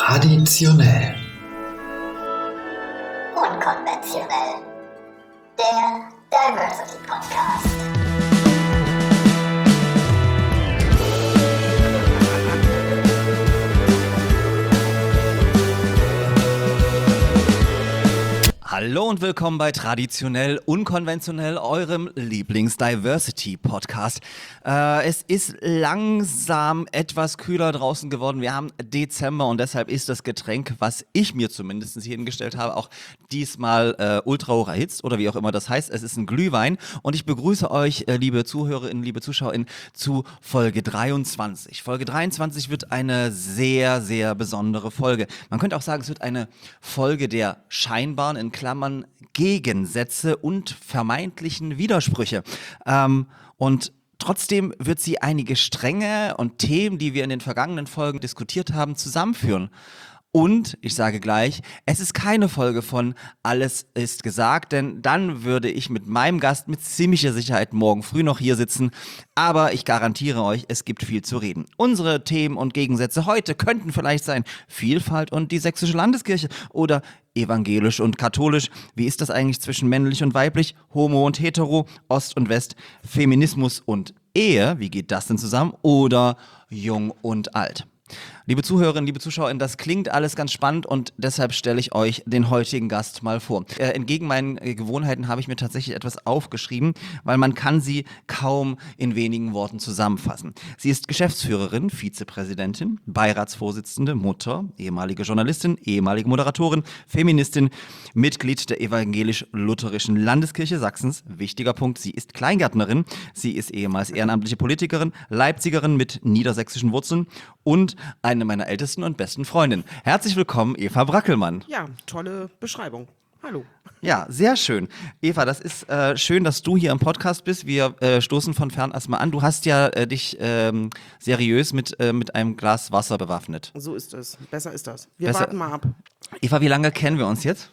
Traditionell. Unkonventionell. Der Diversity Podcast. Hallo und willkommen bei Traditionell Unkonventionell, eurem Lieblings-Diversity-Podcast. Es ist langsam etwas kühler draußen geworden. Wir haben Dezember und deshalb ist das Getränk, was ich mir zumindest hier hingestellt habe, auch diesmal ultra hoch erhitzt oder wie auch immer das heißt. Es ist ein Glühwein und ich begrüße euch, liebe Zuhörerinnen, liebe ZuschauerInnen, zu Folge 23. Folge 23 wird eine sehr, sehr besondere Folge. Man könnte auch sagen, es wird eine Folge der scheinbaren, in Klammern, Gegensätze und vermeintlichen Widersprüche. Und trotzdem wird sie einige Stränge und Themen, die wir in den vergangenen Folgen diskutiert haben, zusammenführen. Und, ich sage gleich, es ist keine Folge von Alles ist gesagt, denn dann würde ich mit meinem Gast mit ziemlicher Sicherheit morgen früh noch hier sitzen. Aber ich garantiere euch, es gibt viel zu reden. Unsere Themen und Gegensätze heute könnten vielleicht sein Vielfalt und die sächsische Landeskirche oder evangelisch und katholisch. Wie ist das eigentlich zwischen männlich und weiblich, homo und hetero, Ost und West, Feminismus und Ehe? Wie geht das denn zusammen? Oder jung und alt? Liebe Zuhörerinnen, liebe ZuschauerInnen, das klingt alles ganz spannend und deshalb stelle ich euch den heutigen Gast mal vor. Entgegen meinen Gewohnheiten habe ich mir tatsächlich etwas aufgeschrieben, weil man kann sie kaum in wenigen Worten zusammenfassen. Sie ist Geschäftsführerin, Vizepräsidentin, Beiratsvorsitzende, Mutter, ehemalige Journalistin, ehemalige Moderatorin, Feministin, Mitglied der evangelisch-lutherischen Landeskirche Sachsens. Wichtiger Punkt, sie ist Kleingärtnerin, sie ist ehemals ehrenamtliche Politikerin, Leipzigerin mit niedersächsischen Wurzeln und eine meiner ältesten und besten Freundinnen. Herzlich willkommen, Eva Brackelmann. Ja, tolle Beschreibung. Hallo. Ja, sehr schön. Eva, das ist schön, dass du hier im Podcast bist. Wir stoßen von fern erstmal an. Du hast ja dich seriös mit einem Glas Wasser bewaffnet. So ist es. Besser ist das. Wir warten mal ab. Eva, wie lange kennen wir uns jetzt?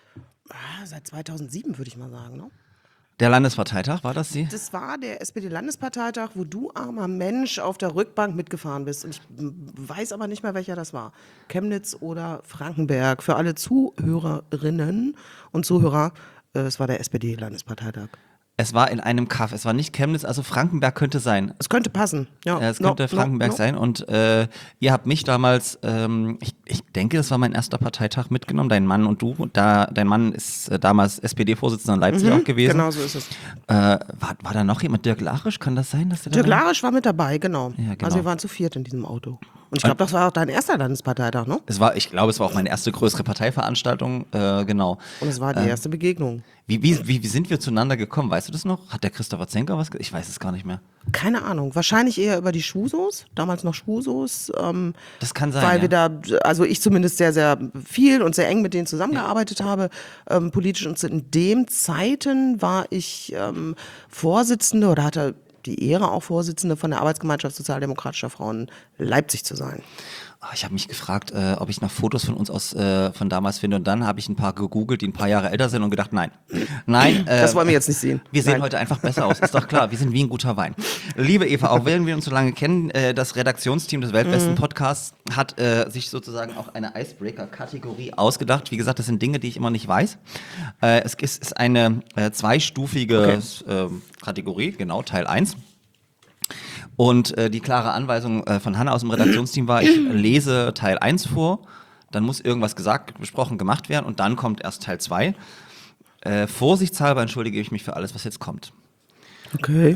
Seit 2007 würde ich mal sagen, ne? Der Landesparteitag, war das sie? Das war der SPD-Landesparteitag, wo du, armer Mensch, auf der Rückbank mitgefahren bist. Und ich weiß aber nicht mehr, welcher das war. Chemnitz oder Frankenberg. Für alle Zuhörerinnen und Zuhörer, es war der SPD-Landesparteitag. Es war in einem Kaff, es war nicht Chemnitz, also Frankenberg könnte sein. Es könnte passen, ja. Es könnte Frankenberg sein und ihr habt mich damals, ich denke, das war mein erster Parteitag mitgenommen, dein Mann und du. Dein Mann ist damals SPD-Vorsitzender in Leipzig auch gewesen. Genau, so ist es. War da noch jemand? Dirk Larisch, kann das sein? Dass der Dirk Larisch war mit dabei, genau. Ja, genau. Also wir waren zu viert in diesem Auto. Und ich glaube, das war auch dein erster Landesparteitag, ne? Ich glaube, es war auch meine erste größere Parteiveranstaltung, genau. Und es war die erste Begegnung. Wie sind wir zueinander gekommen? Weißt du das noch? Hat der Christopher Zenker was gesagt? Ich weiß es gar nicht mehr. Keine Ahnung. Wahrscheinlich eher über die Schwusos, damals noch Schwusos. Das kann sein, weil ja. wir da, also ich zumindest sehr, sehr viel und sehr eng mit denen zusammengearbeitet habe, politisch. Und in den Zeiten war ich Vorsitzende oder hatte die Ehre, auch Vorsitzende von der Arbeitsgemeinschaft sozialdemokratischer Frauen Leipzig zu sein. Ich habe mich gefragt, ob ich noch Fotos von uns von damals finde und dann habe ich ein paar gegoogelt, die ein paar Jahre älter sind und gedacht, nein, das wollen wir jetzt nicht sehen. Wir sehen Nein. heute einfach besser aus, ist doch klar, wir sind wie ein guter Wein. Liebe Eva, auch wenn wir uns so lange kennen, das Redaktionsteam des Weltbesten Podcasts hat sich sozusagen auch eine Icebreaker-Kategorie ausgedacht. Wie gesagt, das sind Dinge, die ich immer nicht weiß. Es ist eine zweistufige Kategorie, genau, Teil 1. Und die klare Anweisung von Hanna aus dem Redaktionsteam war, ich lese Teil 1 vor, dann muss irgendwas gesagt, besprochen, gemacht werden und dann kommt erst Teil 2. Vorsichtshalber entschuldige ich mich für alles, was jetzt kommt. Okay.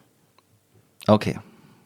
Okay.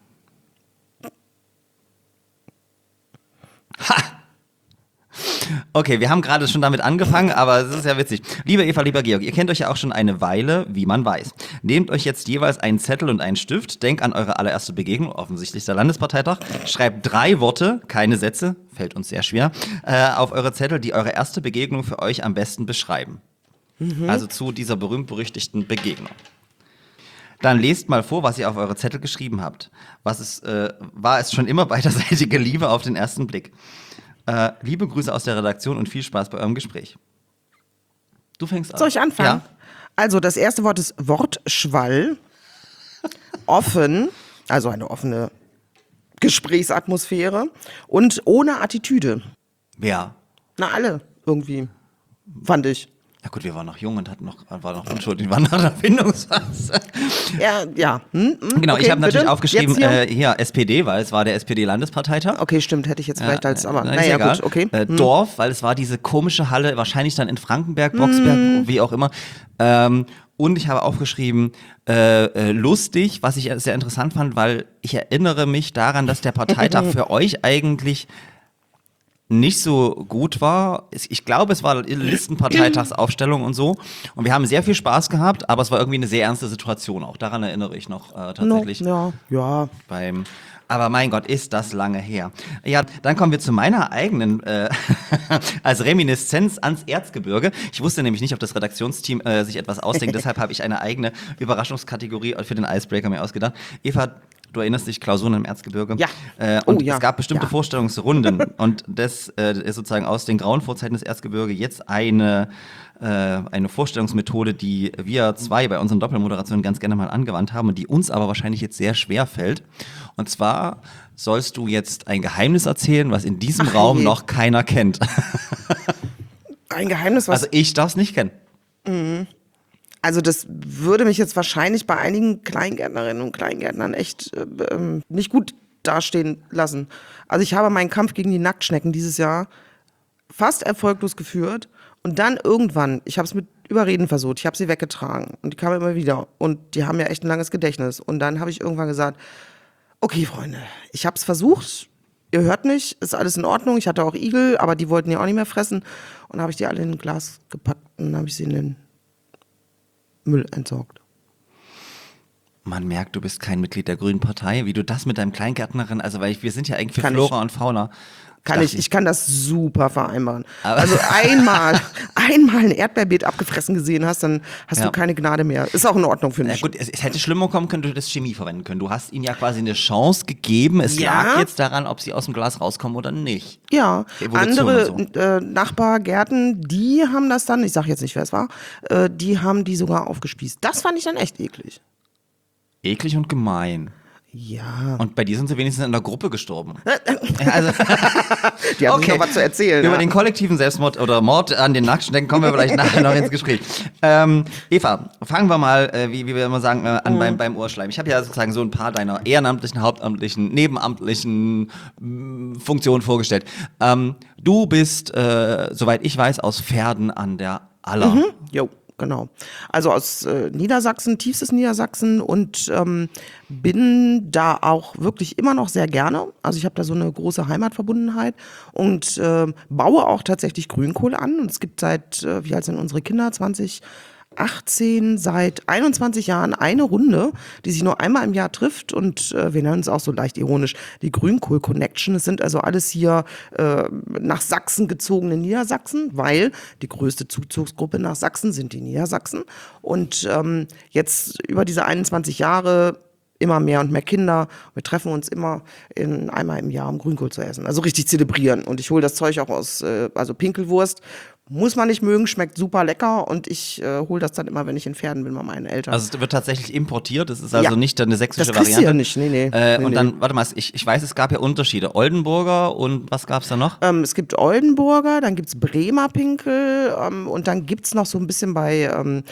Ha! Okay, wir haben gerade schon damit angefangen, aber es ist ja witzig. Liebe Eva, lieber Georg, ihr kennt euch ja auch schon eine Weile, wie man weiß. Nehmt euch jetzt jeweils einen Zettel und einen Stift, denkt an eure allererste Begegnung, offensichtlich der Landesparteitag, schreibt 3 Worte, keine Sätze, fällt uns sehr schwer, auf eure Zettel, die eure erste Begegnung für euch am besten beschreiben. Also zu dieser berühmt-berüchtigten Begegnung. Dann lest mal vor, was ihr auf eure Zettel geschrieben habt. War es schon immer beiderseitige Liebe auf den ersten Blick? Liebe Grüße aus der Redaktion und viel Spaß bei eurem Gespräch. Du fängst an. Soll ich anfangen? Ja. Also das erste Wort ist Wortschwall. Offen, also eine offene Gesprächsatmosphäre und ohne Attitüde. Wer? Na, alle irgendwie, fand ich. Ja gut, wir waren noch jung und waren noch unschuldig, waren noch in der Findungsphase. Ja. Genau, Okay, ich habe natürlich bitte? aufgeschrieben, Jetzt hier SPD, weil es war der SPD-Landesparteitag. Okay, stimmt, hätte ich jetzt vielleicht als, aber Ist naja, egal. gut, okay. Dorf, weil es war diese komische Halle, wahrscheinlich dann in Frankenberg, Boxberg, wie auch immer. Und ich habe aufgeschrieben, lustig, was ich sehr interessant fand, weil ich erinnere mich daran, dass der Parteitag für euch eigentlich nicht so gut war. Ich glaube, es war Listenparteitagsaufstellung und so. Und wir haben sehr viel Spaß gehabt, aber es war irgendwie eine sehr ernste Situation. Auch daran erinnere ich noch tatsächlich. Ja. Aber mein Gott, ist das lange her. Ja, dann kommen wir zu meiner eigenen, als Reminiszenz ans Erzgebirge. Ich wusste nämlich nicht, ob das Redaktionsteam sich etwas ausdenkt, deshalb habe ich eine eigene Überraschungskategorie für den Icebreaker mir ausgedacht. Eva, du erinnerst dich, Klausuren im Erzgebirge? Ja. Es gab bestimmte Vorstellungsrunden und das ist sozusagen aus den grauen Vorzeiten des Erzgebirge jetzt eine Vorstellungsmethode, die wir zwei bei unseren Doppelmoderationen ganz gerne mal angewandt haben und die uns aber wahrscheinlich jetzt sehr schwer fällt. Und zwar sollst du jetzt ein Geheimnis erzählen, was in diesem Raum noch keiner kennt. Ein Geheimnis, was... Also ich darf es nicht kennen. Also das würde mich jetzt wahrscheinlich bei einigen Kleingärtnerinnen und Kleingärtnern echt nicht gut dastehen lassen. Also ich habe meinen Kampf gegen die Nacktschnecken dieses Jahr fast erfolglos geführt und dann irgendwann, ich habe es mit Überreden versucht, ich habe sie weggetragen und die kamen immer wieder und die haben ja echt ein langes Gedächtnis und dann habe ich irgendwann gesagt, okay Freunde, ich habe es versucht, ihr hört mich, ist alles in Ordnung, ich hatte auch Igel, aber die wollten ja auch nicht mehr fressen und dann habe ich die alle in ein Glas gepackt und dann habe ich sie in den Müll entsorgt. Man merkt, du bist kein Mitglied der Grünen Partei. Wie du das mit deinem Kleingärtnerin, also weil wir sind ja eigentlich für Flora und Fauna. Ich kann das super vereinbaren. Also einmal ein Erdbeerbeet abgefressen gesehen hast, dann hast du keine Gnade mehr. Ist auch in Ordnung, finde ich. Gut, es hätte schlimmer kommen können, du hättest Chemie verwenden können. Du hast ihnen ja quasi eine Chance gegeben. Es lag jetzt daran, ob sie aus dem Glas rauskommen oder nicht. Ja, Evolution andere und so. Nachbargärten, die haben das dann, ich sage jetzt nicht, wer es war, die haben die sogar aufgespießt. Das fand ich dann echt eklig. Eklig und gemein. Ja. Und bei dir sind sie wenigstens in der Gruppe gestorben. Die haben noch was zu erzählen. Über den kollektiven Selbstmord oder Mord an den Nacktschnecken kommen wir vielleicht nachher noch ins Gespräch. Eva, fangen wir mal, wie wir immer sagen, an beim Ohrschleim. Ich habe ja sozusagen so ein paar deiner ehrenamtlichen, hauptamtlichen, nebenamtlichen Funktionen vorgestellt. Du bist, soweit ich weiß, aus Verden an der Aller. Jo. Genau. Also aus Niedersachsen, tiefstes Niedersachsen und bin da auch wirklich immer noch sehr gerne. Also ich habe da so eine große Heimatverbundenheit und baue auch tatsächlich Grünkohl an. Und es gibt seit, wie alt sind unsere Kinder, 2018, seit 21 Jahren eine Runde, die sich nur einmal im Jahr trifft und wir nennen es auch so leicht ironisch die Grünkohl Connection. Es sind also alles hier nach Sachsen gezogene Niedersachsen, weil die größte Zuzugsgruppe nach Sachsen sind die Niedersachsen und jetzt über diese 21 Jahre immer mehr und mehr Kinder. Wir treffen uns immer einmal im Jahr, um Grünkohl zu essen. Also richtig zelebrieren. Und ich hole das Zeug auch aus, also Pinkelwurst. Muss man nicht mögen, schmeckt super lecker und ich hole das dann immer, wenn ich in Pferden bin, bei meinen Eltern. Also es wird tatsächlich importiert, das ist also nicht eine sächsische das Variante. Ja nicht, nee. Und dann, warte mal, ich weiß, es gab ja Unterschiede. Oldenburger und was gab's da noch? Es gibt Oldenburger, dann gibt's Bremer Pinkel und dann gibt's noch so ein bisschen bei,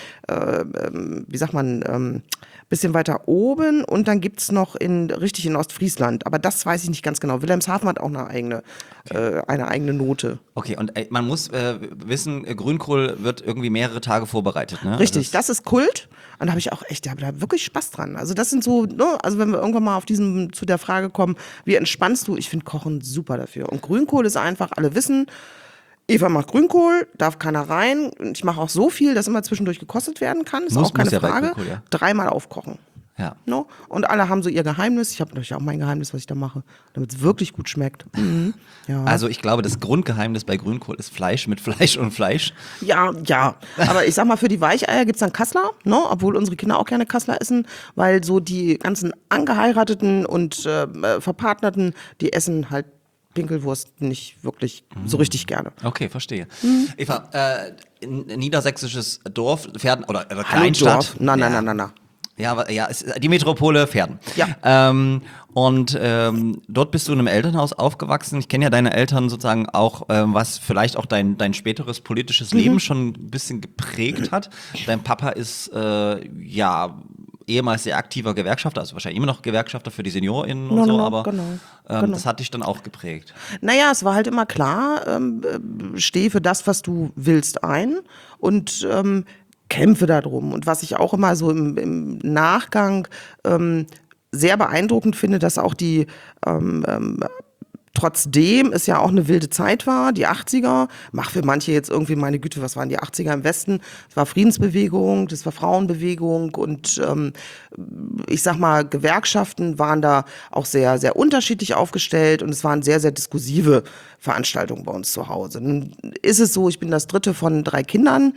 wie sagt man, bisschen weiter oben und dann gibt's noch richtig in Ostfriesland, aber das weiß ich nicht ganz genau. Wilhelmshaven hat auch eine eigene Note. Okay, und man muss wissen, Grünkohl wird irgendwie mehrere Tage vorbereitet, ne? Richtig, das ist Kult und da habe ich auch echt, da wirklich Spaß dran. Also das sind so, ne, also wenn wir irgendwann mal zu der Frage kommen, wie entspannst du? Ich finde Kochen super dafür und Grünkohl ist einfach, alle wissen, Eva macht Grünkohl, darf keiner rein. Ich mache auch so viel, dass immer zwischendurch gekostet werden kann. Ist auch keine Frage. Grünkohl, ja. 3-mal aufkochen. Ja. No? Und alle haben so ihr Geheimnis. Ich habe natürlich auch mein Geheimnis, was ich da mache, damit es wirklich gut schmeckt. Ja. Also ich glaube, das Grundgeheimnis bei Grünkohl ist Fleisch mit Fleisch und Fleisch. Ja. Aber ich sag mal, für die Weicheier gibt's dann Kassler, ne? Obwohl unsere Kinder auch gerne Kassler essen, weil so die ganzen Angeheirateten und Verpartnerten, die essen halt Pinkelwurst nicht wirklich so richtig gerne. Okay, verstehe. Eva, niedersächsisches Dorf, Pferden oder Kleinstadt. Na. Ja, ist die Metropole Pferden. Ja. Und dort bist du in einem Elternhaus aufgewachsen. Ich kenne ja deine Eltern sozusagen auch, was vielleicht auch dein späteres politisches Leben schon ein bisschen geprägt hat. Dein Papa ist ja ehemals sehr aktiver Gewerkschafter, also wahrscheinlich immer noch Gewerkschafter für die SeniorInnen und so, aber genau. das hat dich dann auch geprägt. Naja, es war halt immer klar, steh für das, was du willst, ein und kämpfe darum. Und was ich auch immer so im Nachgang sehr beeindruckend finde, dass auch die trotzdem es ja auch eine wilde Zeit war, die 80er, mach für manche jetzt irgendwie, meine Güte, was waren die 80er im Westen? Es war Friedensbewegung, das war Frauenbewegung und ich sag mal, Gewerkschaften waren da auch sehr, sehr unterschiedlich aufgestellt und es waren sehr, sehr diskursive Veranstaltungen bei uns zu Hause. Nun ist es so, ich bin das dritte von 3 Kindern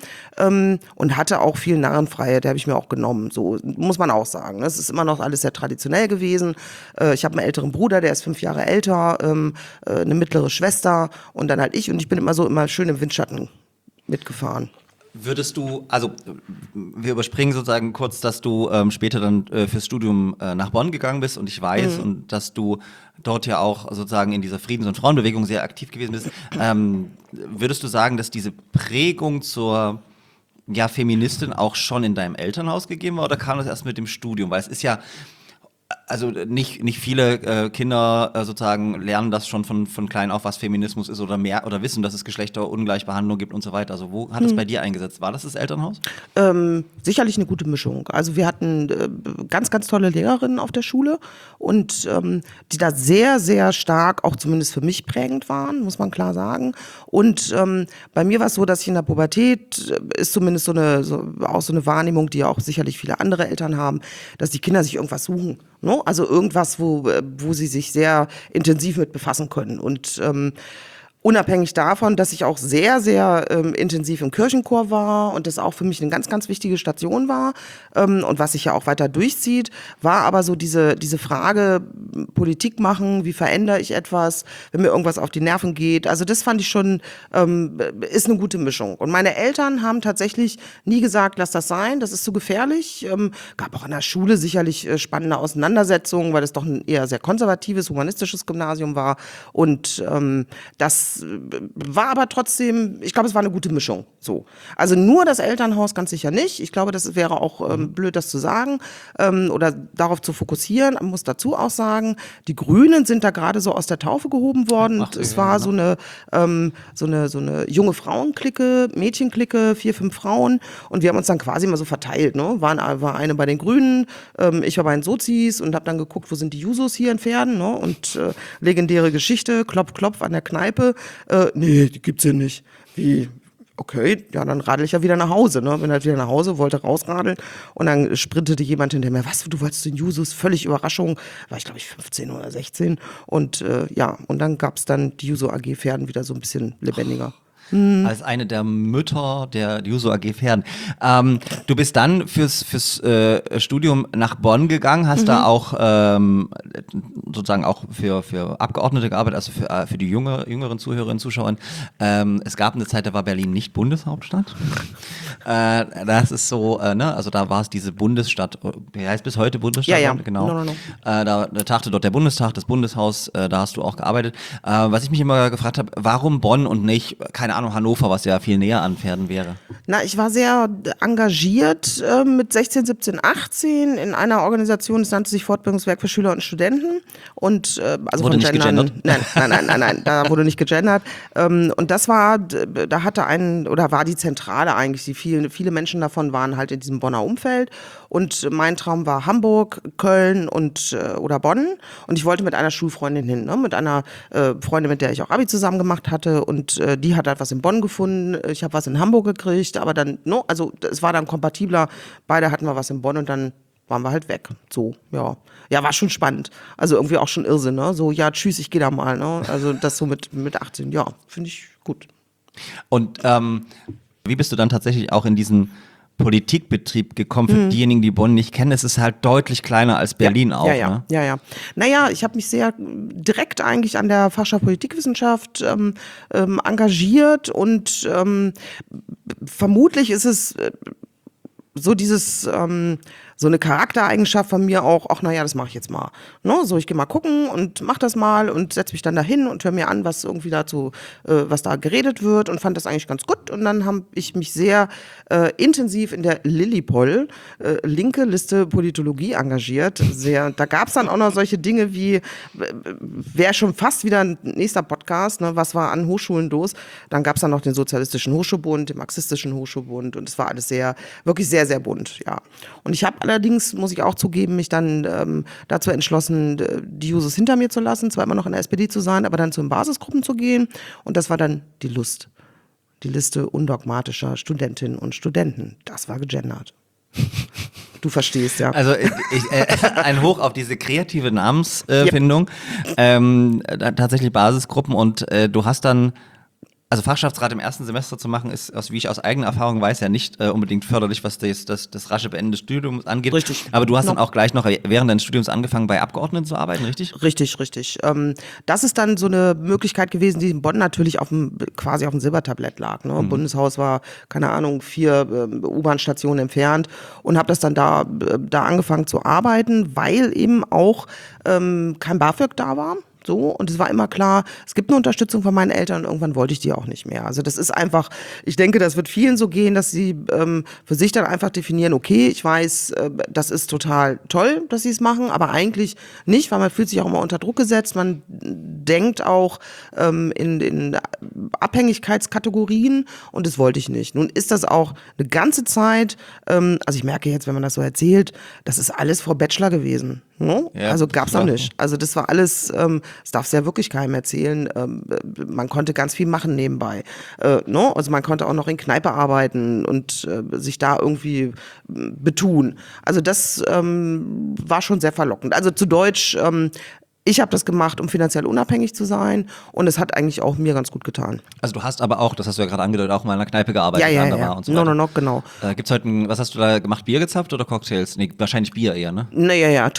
und hatte auch viel Narrenfreiheit, die habe ich mir auch genommen, so muss man auch sagen. Es ist immer noch alles sehr traditionell gewesen. Ich habe einen älteren Bruder, der ist 5 Jahre älter, eine mittlere Schwester und dann halt ich und ich bin immer schön im Windschatten mitgefahren. Würdest du, also wir überspringen sozusagen kurz, dass du später dann fürs Studium nach Bonn gegangen bist und ich weiß und dass du dort ja auch sozusagen in dieser Friedens- und Frauenbewegung sehr aktiv gewesen bist. Würdest du sagen, dass diese Prägung zur Feministin auch schon in deinem Elternhaus gegeben war oder kam das erst mit dem Studium? Weil es ist ja, also nicht viele Kinder sozusagen lernen das schon von klein auf, was Feminismus ist oder wissen, dass es Geschlechterungleichbehandlung gibt und so weiter. Also wo hat es bei dir eingesetzt? War das Elternhaus? Sicherlich eine gute Mischung. Also wir hatten ganz, ganz tolle Lehrerinnen auf der Schule und die da sehr, sehr stark, auch zumindest für mich prägend waren, muss man klar sagen. Und bei mir war es so, dass ich in der Pubertät ist zumindest auch so eine Wahrnehmung, die ja auch sicherlich viele andere Eltern haben, dass die Kinder sich irgendwas suchen. No? Also irgendwas, wo sie sich sehr intensiv mit befassen können. Und unabhängig davon, dass ich auch sehr, sehr intensiv im Kirchenchor war und das auch für mich eine ganz, ganz wichtige Station war und was sich ja auch weiter durchzieht, war aber so diese Frage, Politik machen, wie verändere ich etwas, wenn mir irgendwas auf die Nerven geht. Also das fand ich schon, ist eine gute Mischung. Und meine Eltern haben tatsächlich nie gesagt, lass das sein, das ist zu gefährlich. Gab auch an der Schule sicherlich spannende Auseinandersetzungen, weil das doch ein eher sehr konservatives, humanistisches Gymnasium war. Und das war aber trotzdem, ich glaube, es war eine gute Mischung. So. Also nur das Elternhaus ganz sicher nicht. Ich glaube, das wäre auch blöd, das zu sagen oder darauf zu fokussieren. Man muss dazu auch sagen, die Grünen sind da gerade so aus der Taufe gehoben worden. Es war so eine junge Frauenklicke, Mädchenklicke, 4, 5 Frauen und wir haben uns dann quasi mal so verteilt. Ne? War eine bei den Grünen, ich war bei den Sozis und habe dann geguckt, wo sind die Jusos hier in Pferden, ne? Und legendäre Geschichte, Klopf, Klopf an der Kneipe. Nee, die gibt's hier nicht. Wie? Okay, ja, dann radel ich ja wieder nach Hause, ne? Bin halt wieder nach Hause, wollte rausradeln und dann sprintete jemand hinter mir, was, du wolltest den Jusos? Völlig Überraschung, war ich glaube ich 15 oder 16 und und dann gab's dann die Juso AG Pferden wieder so ein bisschen lebendiger. Als eine der Mütter der Juso AG Pferden. Du bist dann fürs Studium nach Bonn gegangen, hast da auch sozusagen auch für Abgeordnete gearbeitet, also für die jüngeren Zuhörerinnen, Zuschauer. Es gab eine Zeit, da war Berlin nicht Bundeshauptstadt. Das ist so, ne, also da war es diese Bundesstadt, wie heißt bis heute Bundesstadt? Ja. Genau. No. Da tagte dort der Bundestag, das Bundeshaus, da hast du auch gearbeitet. Was ich mich immer gefragt habe, warum Bonn und nicht, keine Ahnung, Hannover, was ja viel näher an Pferden wäre? Na, ich war sehr engagiert mit 16, 17, 18 in einer Organisation, das nannte sich Fortbildungswerk für Schüler und Studenten. Und also wurde nicht gegendert? Nein, da wurde nicht gegendert. Und das war, da war die Zentrale eigentlich, viele Menschen davon waren halt in diesem Bonner Umfeld. Und mein Traum war Hamburg, Köln oder Bonn. Und ich wollte mit einer Schulfreundin hin, ne? Mit einer Freundin, mit der ich auch Abi zusammen gemacht hatte. Und die hat halt was in Bonn gefunden. Ich habe was in Hamburg gekriegt. Aber dann, no, also es war dann kompatibler. Beide hatten wir was in Bonn und dann waren wir halt weg. So, ja. Ja, war schon spannend. Also irgendwie auch schon Irrsinn, ne? So, ja, tschüss, ich gehe da mal, ne? Also das so mit 18, ja, finde ich gut. Und wie bist du dann tatsächlich auch in diesen Politikbetrieb gekommen? Für diejenigen, die Bonn nicht kennen, es ist halt deutlich kleiner als Berlin auch. Ne? Ja. Naja, ich habe mich sehr direkt eigentlich an der Fachschaft Politikwissenschaft engagiert und vermutlich ist es so dieses so eine Charaktereigenschaft von mir auch, ach naja, das mache ich jetzt mal. Ne? So, ich gehe mal gucken und mach das mal und setze mich dann dahin und höre mir an, was irgendwie dazu, was da geredet wird und fand das eigentlich ganz gut. Und dann habe ich mich sehr intensiv in der Lilipol, linke Liste Politologie engagiert. Da gab es dann auch noch solche Dinge wie, wäre schon fast wieder ein nächster Podcast, ne? Was war an Hochschulen los? Dann gab es dann noch den Sozialistischen Hochschulbund, den Marxistischen Hochschulbund und es war alles wirklich sehr, sehr bunt, ja. Und ich habe allerdings, muss ich auch zugeben, mich dann dazu entschlossen, die Jusos hinter mir zu lassen, zwar immer noch in der SPD zu sein, aber dann zu den Basisgruppen zu gehen und das war dann die Lust. Die Liste undogmatischer Studentinnen und Studenten. Das war gegendert. Du verstehst, ja. Also ein Hoch auf diese kreative Namensfindung. Tatsächlich Basisgruppen und du hast dann, also Fachschaftsrat im ersten Semester zu machen, ist, wie ich aus eigener Erfahrung weiß, ja nicht unbedingt förderlich, was das rasche Beenden des Studiums angeht. Richtig. Aber du hast dann auch gleich noch während deines Studiums angefangen, bei Abgeordneten zu arbeiten, richtig? Richtig. Das ist dann so eine Möglichkeit gewesen, die in Bonn natürlich quasi auf dem Silbertablett lag. Ne? Bundeshaus war, keine Ahnung, 4 U-Bahn-Stationen entfernt und habe das dann da angefangen zu arbeiten, weil eben auch kein BAföG da war. So, und es war immer klar, es gibt eine Unterstützung von meinen Eltern und irgendwann wollte ich die auch nicht mehr. Also das ist einfach, ich denke, das wird vielen so gehen, dass sie für sich dann einfach definieren, okay, ich weiß, das ist total toll, dass sie es machen, aber eigentlich nicht, weil man fühlt sich auch immer unter Druck gesetzt, man denkt auch in Abhängigkeitskategorien und das wollte ich nicht. Nun ist das auch eine ganze Zeit, also ich merke jetzt, wenn man das so erzählt, das ist alles vor Bachelor gewesen. No? Ja, also gab's noch klar. nicht. Also das war alles, das darfst du ja wirklich keinem erzählen. Man konnte ganz viel machen nebenbei. No? Also man konnte auch noch in Kneipe arbeiten und sich da irgendwie betun. Also das war schon sehr verlockend. Also zu Deutsch, ich habe das gemacht, um finanziell unabhängig zu sein und es hat eigentlich auch mir ganz gut getan. Also du hast aber auch, das hast du ja gerade angedeutet, auch mal in einer Kneipe gearbeitet. Ja. Und so weiter. No, genau. Gibt's heute was hast du da gemacht? Bier gezapft oder Cocktails? Nee, wahrscheinlich Bier eher, ne? Naja,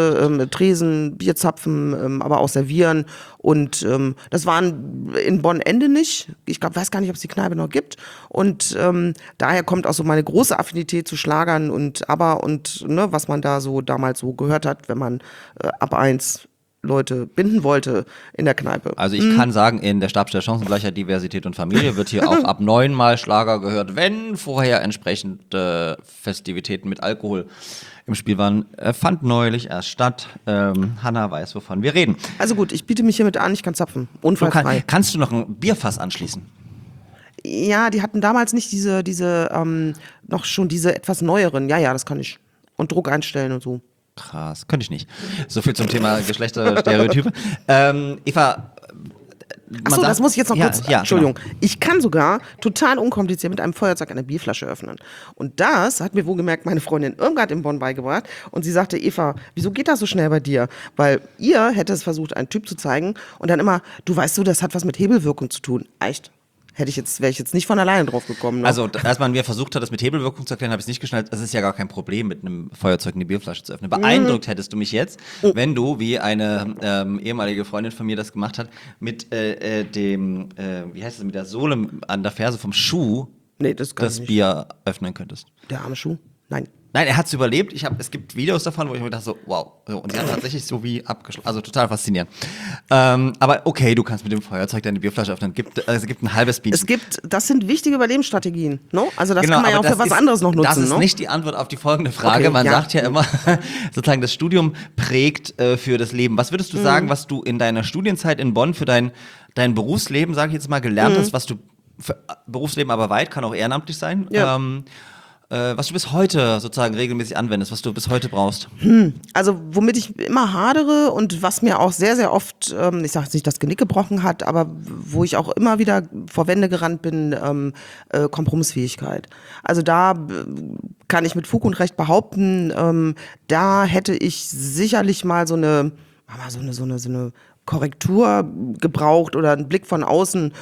Tresen, Bierzapfen, aber auch servieren. Und das waren in Bonn-Ende nicht. Ich weiß gar nicht, ob es die Kneipe noch gibt. Und daher kommt auch so meine große Affinität zu Schlagern und ABBA und ne, was man da so damals so gehört hat, wenn man ab 1 Leute binden wollte in der Kneipe. Also ich kann sagen, in der Stabstelle Chancengleichheit, Diversität und Familie wird hier auch ab 9 Mal Schlager gehört, wenn vorher entsprechende Festivitäten mit Alkohol im Spiel waren. Fand neulich erst statt. Hanna weiß, wovon wir reden. Also gut, ich biete mich hiermit an, ich kann zapfen. Unfallfrei. Kannst du noch ein Bierfass anschließen? Ja, die hatten damals nicht noch schon diese etwas neueren. Ja, das kann ich. Und Druck einstellen und so. Krass, könnte ich nicht. So viel zum Thema Geschlechterstereotype. Eva, Achso, das muss ich jetzt noch kurz. Ja, Entschuldigung. Genau. Ich kann sogar total unkompliziert mit einem Feuerzeug eine Bierflasche öffnen. Und das hat mir wohlgemerkt meine Freundin Irmgard in Bonn beigebracht. Und sie sagte, Eva, wieso geht das so schnell bei dir? Weil ihr hätte es versucht, einen Typ zu zeigen und dann immer, du weißt so, das hat was mit Hebelwirkung zu tun. Echt? Wäre ich jetzt nicht von alleine drauf gekommen. Ne? Also, als man mir versucht hat, das mit Hebelwirkung zu erklären, habe ich es nicht geschnallt. Es ist ja gar kein Problem, mit einem Feuerzeug eine Bierflasche zu öffnen. Beeindruckt hättest du mich jetzt, wenn du, wie eine ehemalige Freundin von mir das gemacht hat, mit wie heißt es, mit der Sohle an der Ferse vom Schuh das kann ich nicht. Bier öffnen könntest. Der arme Schuh? Nein. Nein, er hat es überlebt. Es gibt Videos davon, wo ich mir dachte so, wow. So, und sie hat tatsächlich so wie abgeschlossen. Also total faszinierend. Aber okay, du kannst mit dem Feuerzeug deine Bierflasche öffnen. Es gibt ein halbes Bier. Das sind wichtige Überlebensstrategien. No? Also das kann man ja auch aber für was anderes noch nutzen. Das ist no? nicht die Antwort auf die folgende Frage. Okay, man ja. sagt ja immer, sozusagen das Studium prägt für das Leben. Was würdest du sagen, was du in deiner Studienzeit in Bonn für dein Berufsleben, sage ich jetzt mal, gelernt hast, was du für Berufsleben aber weit, kann auch ehrenamtlich sein, Ja. was du bis heute sozusagen regelmäßig anwendest, was du bis heute brauchst? Also womit ich immer hadere und was mir auch sehr, sehr oft, ich sage jetzt nicht das Genick gebrochen hat, aber wo ich auch immer wieder vor Wände gerannt bin, Kompromissfähigkeit. Also da kann ich mit Fug und Recht behaupten, da hätte ich sicherlich mal so eine Korrektur gebraucht oder einen Blick von außen,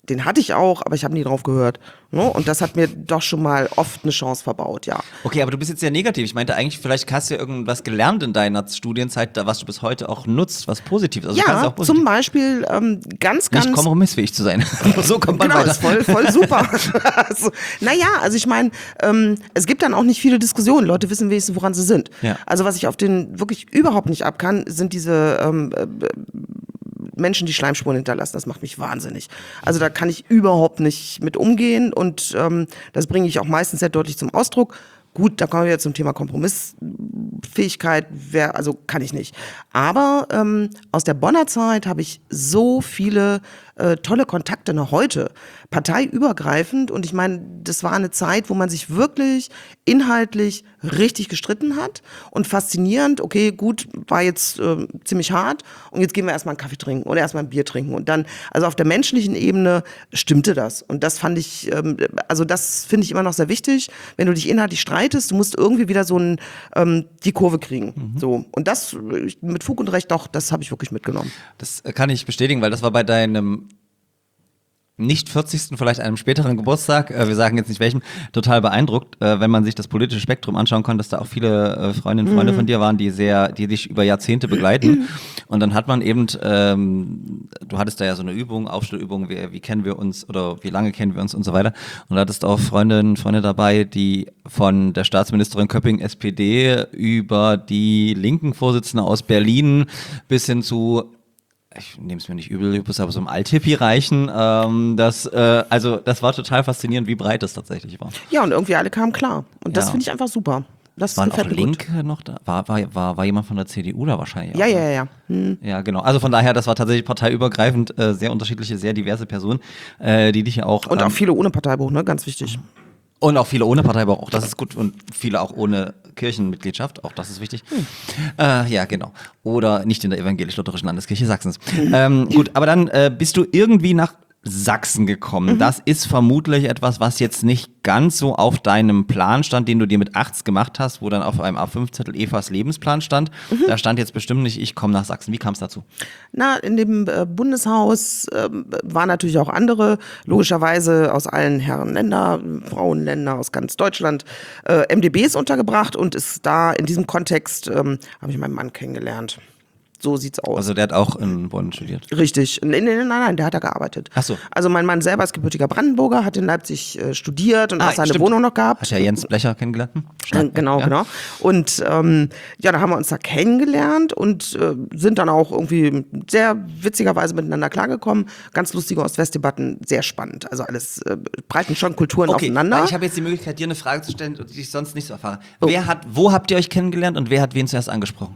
Den hatte ich auch, aber ich habe nie drauf gehört. Ne? Und das hat mir doch schon mal oft eine Chance verbaut, ja. Okay, aber du bist jetzt sehr negativ. Ich meinte eigentlich, vielleicht hast du ja irgendwas gelernt in deiner Studienzeit, was du bis heute auch nutzt, was Positives. Also du kannst Ja, auch positiv zum Beispiel ganz nicht kompromissfähig zu sein. So kommt man genau, weiter. ist voll super. Also, naja, also ich meine, es gibt dann auch nicht viele Diskussionen. Leute wissen wenigstens, woran sie sind. Ja. Also was ich auf den wirklich überhaupt nicht ab kann, sind diese Menschen, die Schleimspuren hinterlassen. Das macht mich wahnsinnig. Also da kann ich überhaupt nicht mit umgehen und das bringe ich auch meistens sehr deutlich zum Ausdruck. Gut, da kommen wir jetzt zum Thema Kompromissfähigkeit, also kann ich nicht. Aber aus der Bonner Zeit habe ich so viele tolle Kontakte noch heute, parteiübergreifend. Und ich meine, das war eine Zeit, wo man sich wirklich inhaltlich richtig gestritten hat. Und faszinierend, okay, gut, war jetzt ziemlich hart. Und jetzt gehen wir erstmal einen Kaffee trinken oder erstmal ein Bier trinken. Und dann, also auf der menschlichen Ebene stimmte das. Und das fand ich, also das finde ich immer noch sehr wichtig. Wenn du dich inhaltlich streitest, du musst irgendwie wieder so die Kurve kriegen. So. Und das mit Fug und Recht, doch, das habe ich wirklich mitgenommen. Das kann ich bestätigen, weil das war bei deinem nicht 40., vielleicht einem späteren Geburtstag, wir sagen jetzt nicht welchen, total beeindruckt, wenn man sich das politische Spektrum anschauen kann, dass da auch viele Freundinnen und Freunde von dir waren, die dich über Jahrzehnte begleiten. Und dann hat man eben, du hattest da ja so eine Übung, Aufstellübung, wie kennen wir uns oder wie lange kennen wir uns und so weiter. Und da hattest auch Freundinnen und Freunde dabei, die von der Staatsministerin Köpping SPD über die linken Vorsitzende aus Berlin bis hin zu, ich nehme es mir nicht übel, aber so im Alt-Hippie reichen. Das war total faszinierend, wie breit das tatsächlich war. Ja, und irgendwie alle kamen klar. Und das Ja. finde ich einfach super. Das Waren auch gefällt mir gut. Linke noch da? War jemand von der CDU da wahrscheinlich? Ja, auch, ja, ne? ja. Ja, genau. Also von daher, das war tatsächlich parteiübergreifend, sehr unterschiedliche, sehr diverse Personen, die dich ja auch... Und auch viele ohne Parteibuch, ne? Ganz wichtig. Und auch viele ohne Parteibuch, auch das ist gut. Und viele auch ohne Kirchenmitgliedschaft, auch das ist wichtig. Ja, genau. Oder nicht in der evangelisch-lutherischen Landeskirche Sachsens. Gut, aber dann bist du irgendwie nach Sachsen gekommen. Das ist vermutlich etwas, was jetzt nicht ganz so auf deinem Plan stand, den du dir mit 18 gemacht hast, wo dann auf einem A5-Zettel Evas Lebensplan stand. Da stand jetzt bestimmt nicht, ich komme nach Sachsen. Wie kam es dazu? Na, in dem Bundeshaus waren natürlich auch andere, logischerweise aus allen Herrenländer, Frauenländer, aus ganz Deutschland, MdBs untergebracht und ist da in diesem Kontext, habe ich meinen Mann kennengelernt. So sieht's aus. Also der hat auch in Bonn studiert. Richtig. Nein, der hat da gearbeitet. Ach so. Also mein Mann selber ist gebürtiger Brandenburger, hat in Leipzig studiert und auch seine stimmt. Wohnung noch gehabt. Hat ja Jens Blecher kennengelernt. Stark, Genau, ja. genau. Und da haben wir uns da kennengelernt und sind dann auch irgendwie sehr witzigerweise miteinander klargekommen. Ganz lustige Ost-West-Debatten, sehr spannend. Also alles breiten schon Kulturen aufeinander. Weil ich habe jetzt die Möglichkeit, dir eine Frage zu stellen, die ich sonst nicht so erfahre. Wo habt ihr euch kennengelernt und wer hat wen zuerst angesprochen?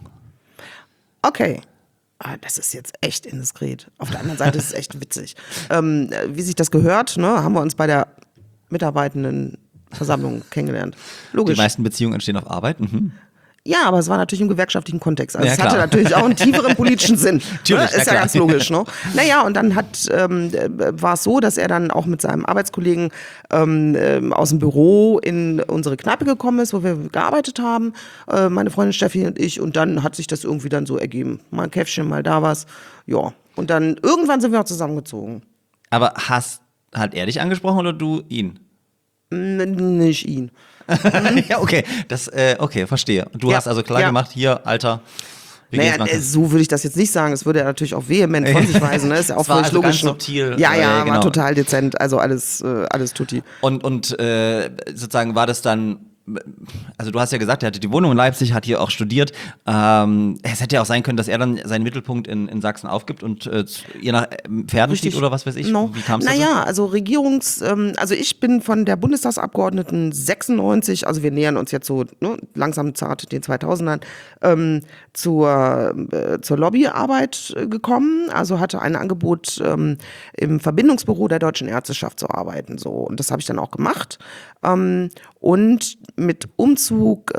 Okay. Das ist jetzt echt indiskret. Auf der anderen Seite ist es echt witzig. Wie sich das gehört, ne, haben wir uns bei der mitarbeitenden Versammlung kennengelernt. Logisch. Die meisten Beziehungen entstehen auf Arbeit. Ja, aber es war natürlich im gewerkschaftlichen Kontext. Also Ja, es hatte klar. natürlich auch einen tieferen politischen Sinn. Natürlich, ne? Ist ja, ja klar. ganz logisch. Ne? Naja, und dann war es so, dass er dann auch mit seinem Arbeitskollegen aus dem Büro in unsere Kneipe gekommen ist, wo wir gearbeitet haben, meine Freundin Steffi und ich. Und dann hat sich das irgendwie dann so ergeben. Mal ein Käffchen, mal da was. Ja, und dann irgendwann sind wir auch zusammengezogen. Aber hat er dich angesprochen oder du ihn? Nicht ihn. Ja, okay. Okay, verstehe. Du Ja, hast also klar ja. gemacht, hier, Alter, wie Naja, geht's mal? so würde ich das jetzt nicht sagen. Das würde er natürlich auch vehement von sich weisen. Ne? Ist ja auch Es war völlig also logisch. ganz subtil, Ja, genau. war total dezent. Also alles tutti. Und sozusagen war das dann, also du hast ja gesagt, er hatte die Wohnung in Leipzig, hat hier auch studiert. Es hätte ja auch sein können, dass er dann seinen Mittelpunkt in Sachsen aufgibt und ihr nach Pferden zieht oder was weiß ich. No. Wie kam es dazu? Naja, also also ich bin von der Bundestagsabgeordneten 96, also wir nähern uns jetzt so langsam zart den 2000ern, zur Lobbyarbeit gekommen. Also hatte ein Angebot im Verbindungsbüro der Deutschen Ärzteschaft zu arbeiten. So. Und das habe ich dann auch gemacht. Und mit Umzug,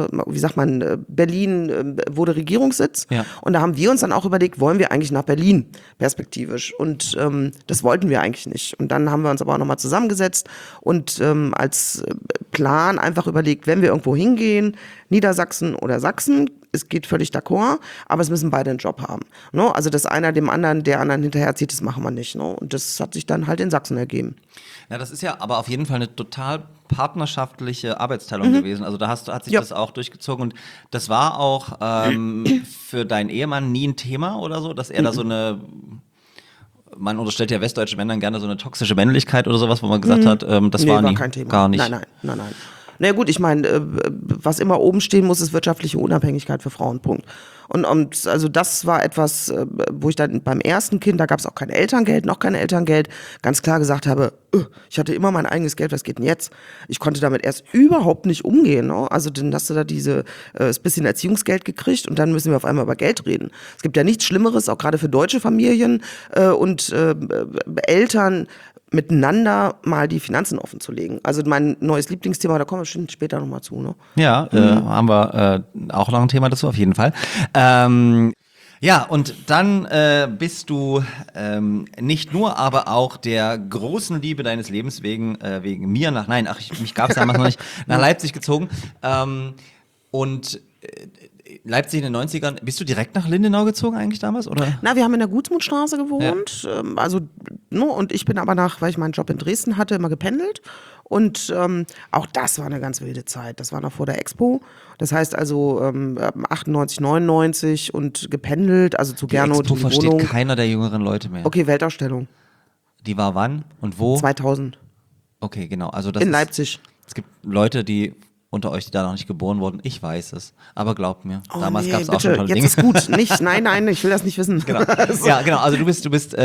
Berlin wurde Regierungssitz. Ja. Und da haben wir uns dann auch überlegt, wollen wir eigentlich nach Berlin perspektivisch? Und das wollten wir eigentlich nicht. Und dann haben wir uns aber auch nochmal zusammengesetzt und als Plan einfach überlegt, wenn wir irgendwo hingehen, Niedersachsen oder Sachsen, es geht völlig d'accord, aber es müssen beide einen Job haben. Ne? Also, dass einer dem anderen, der anderen hinterherzieht, das machen wir nicht. Ne? Und das hat sich dann halt in Sachsen ergeben. Ja, das ist ja aber auf jeden Fall eine total partnerschaftliche Arbeitsteilung gewesen. Also da hat sich Ja. das auch durchgezogen und das war auch für deinen Ehemann nie ein Thema oder so, dass er da so eine, man unterstellt ja westdeutschen Männern gerne so eine toxische Männlichkeit oder sowas, wo man gesagt hat, das Nee, war nie, kein Thema. gar nicht. Nein. Na ja, gut, ich meine, was immer oben stehen muss, ist wirtschaftliche Unabhängigkeit für Frauen, Punkt. Und also das war etwas, wo ich dann beim ersten Kind, da gab es auch kein Elterngeld, noch kein Elterngeld, ganz klar gesagt habe, ich hatte immer mein eigenes Geld, was geht denn jetzt? Ich konnte damit erst überhaupt nicht umgehen. Ne? Also dann hast du da das bisschen Erziehungsgeld gekriegt und dann müssen wir auf einmal über Geld reden. Es gibt ja nichts Schlimmeres, auch gerade für deutsche Familien und Eltern, miteinander mal die Finanzen offen zu legen. Also mein neues Lieblingsthema, da kommen wir bestimmt später nochmal zu. Ne? Ja, haben wir auch noch ein Thema dazu, auf jeden Fall. Ja, und dann bist du nicht nur, aber auch der großen Liebe deines Lebens wegen mir mich gab es damals noch nicht, nach Leipzig gezogen. Und Leipzig in den 90ern, bist du direkt nach Lindenau gezogen eigentlich damals, oder? Na, wir haben in der Gutsmundstraße gewohnt, und ich bin aber weil ich meinen Job in Dresden hatte, immer gependelt. Und auch das war eine ganz wilde Zeit. Das war noch vor der Expo. Das heißt also 98, 99 und gependelt, also zu Die Gernot Expo in die versteht Wohnung. keiner der jüngeren Leute mehr. Okay, Weltausstellung. Die war wann und wo? 2000 Okay, genau. Also das in ist, Leipzig. Es gibt Leute, die unter euch, die da noch nicht geboren wurden. Ich weiß es. Aber glaubt mir, damals gab es auch schon tolle jetzt Dinge. ist gut. Nicht, nein, ich will das nicht wissen. Genau. Ja, genau. Also du bist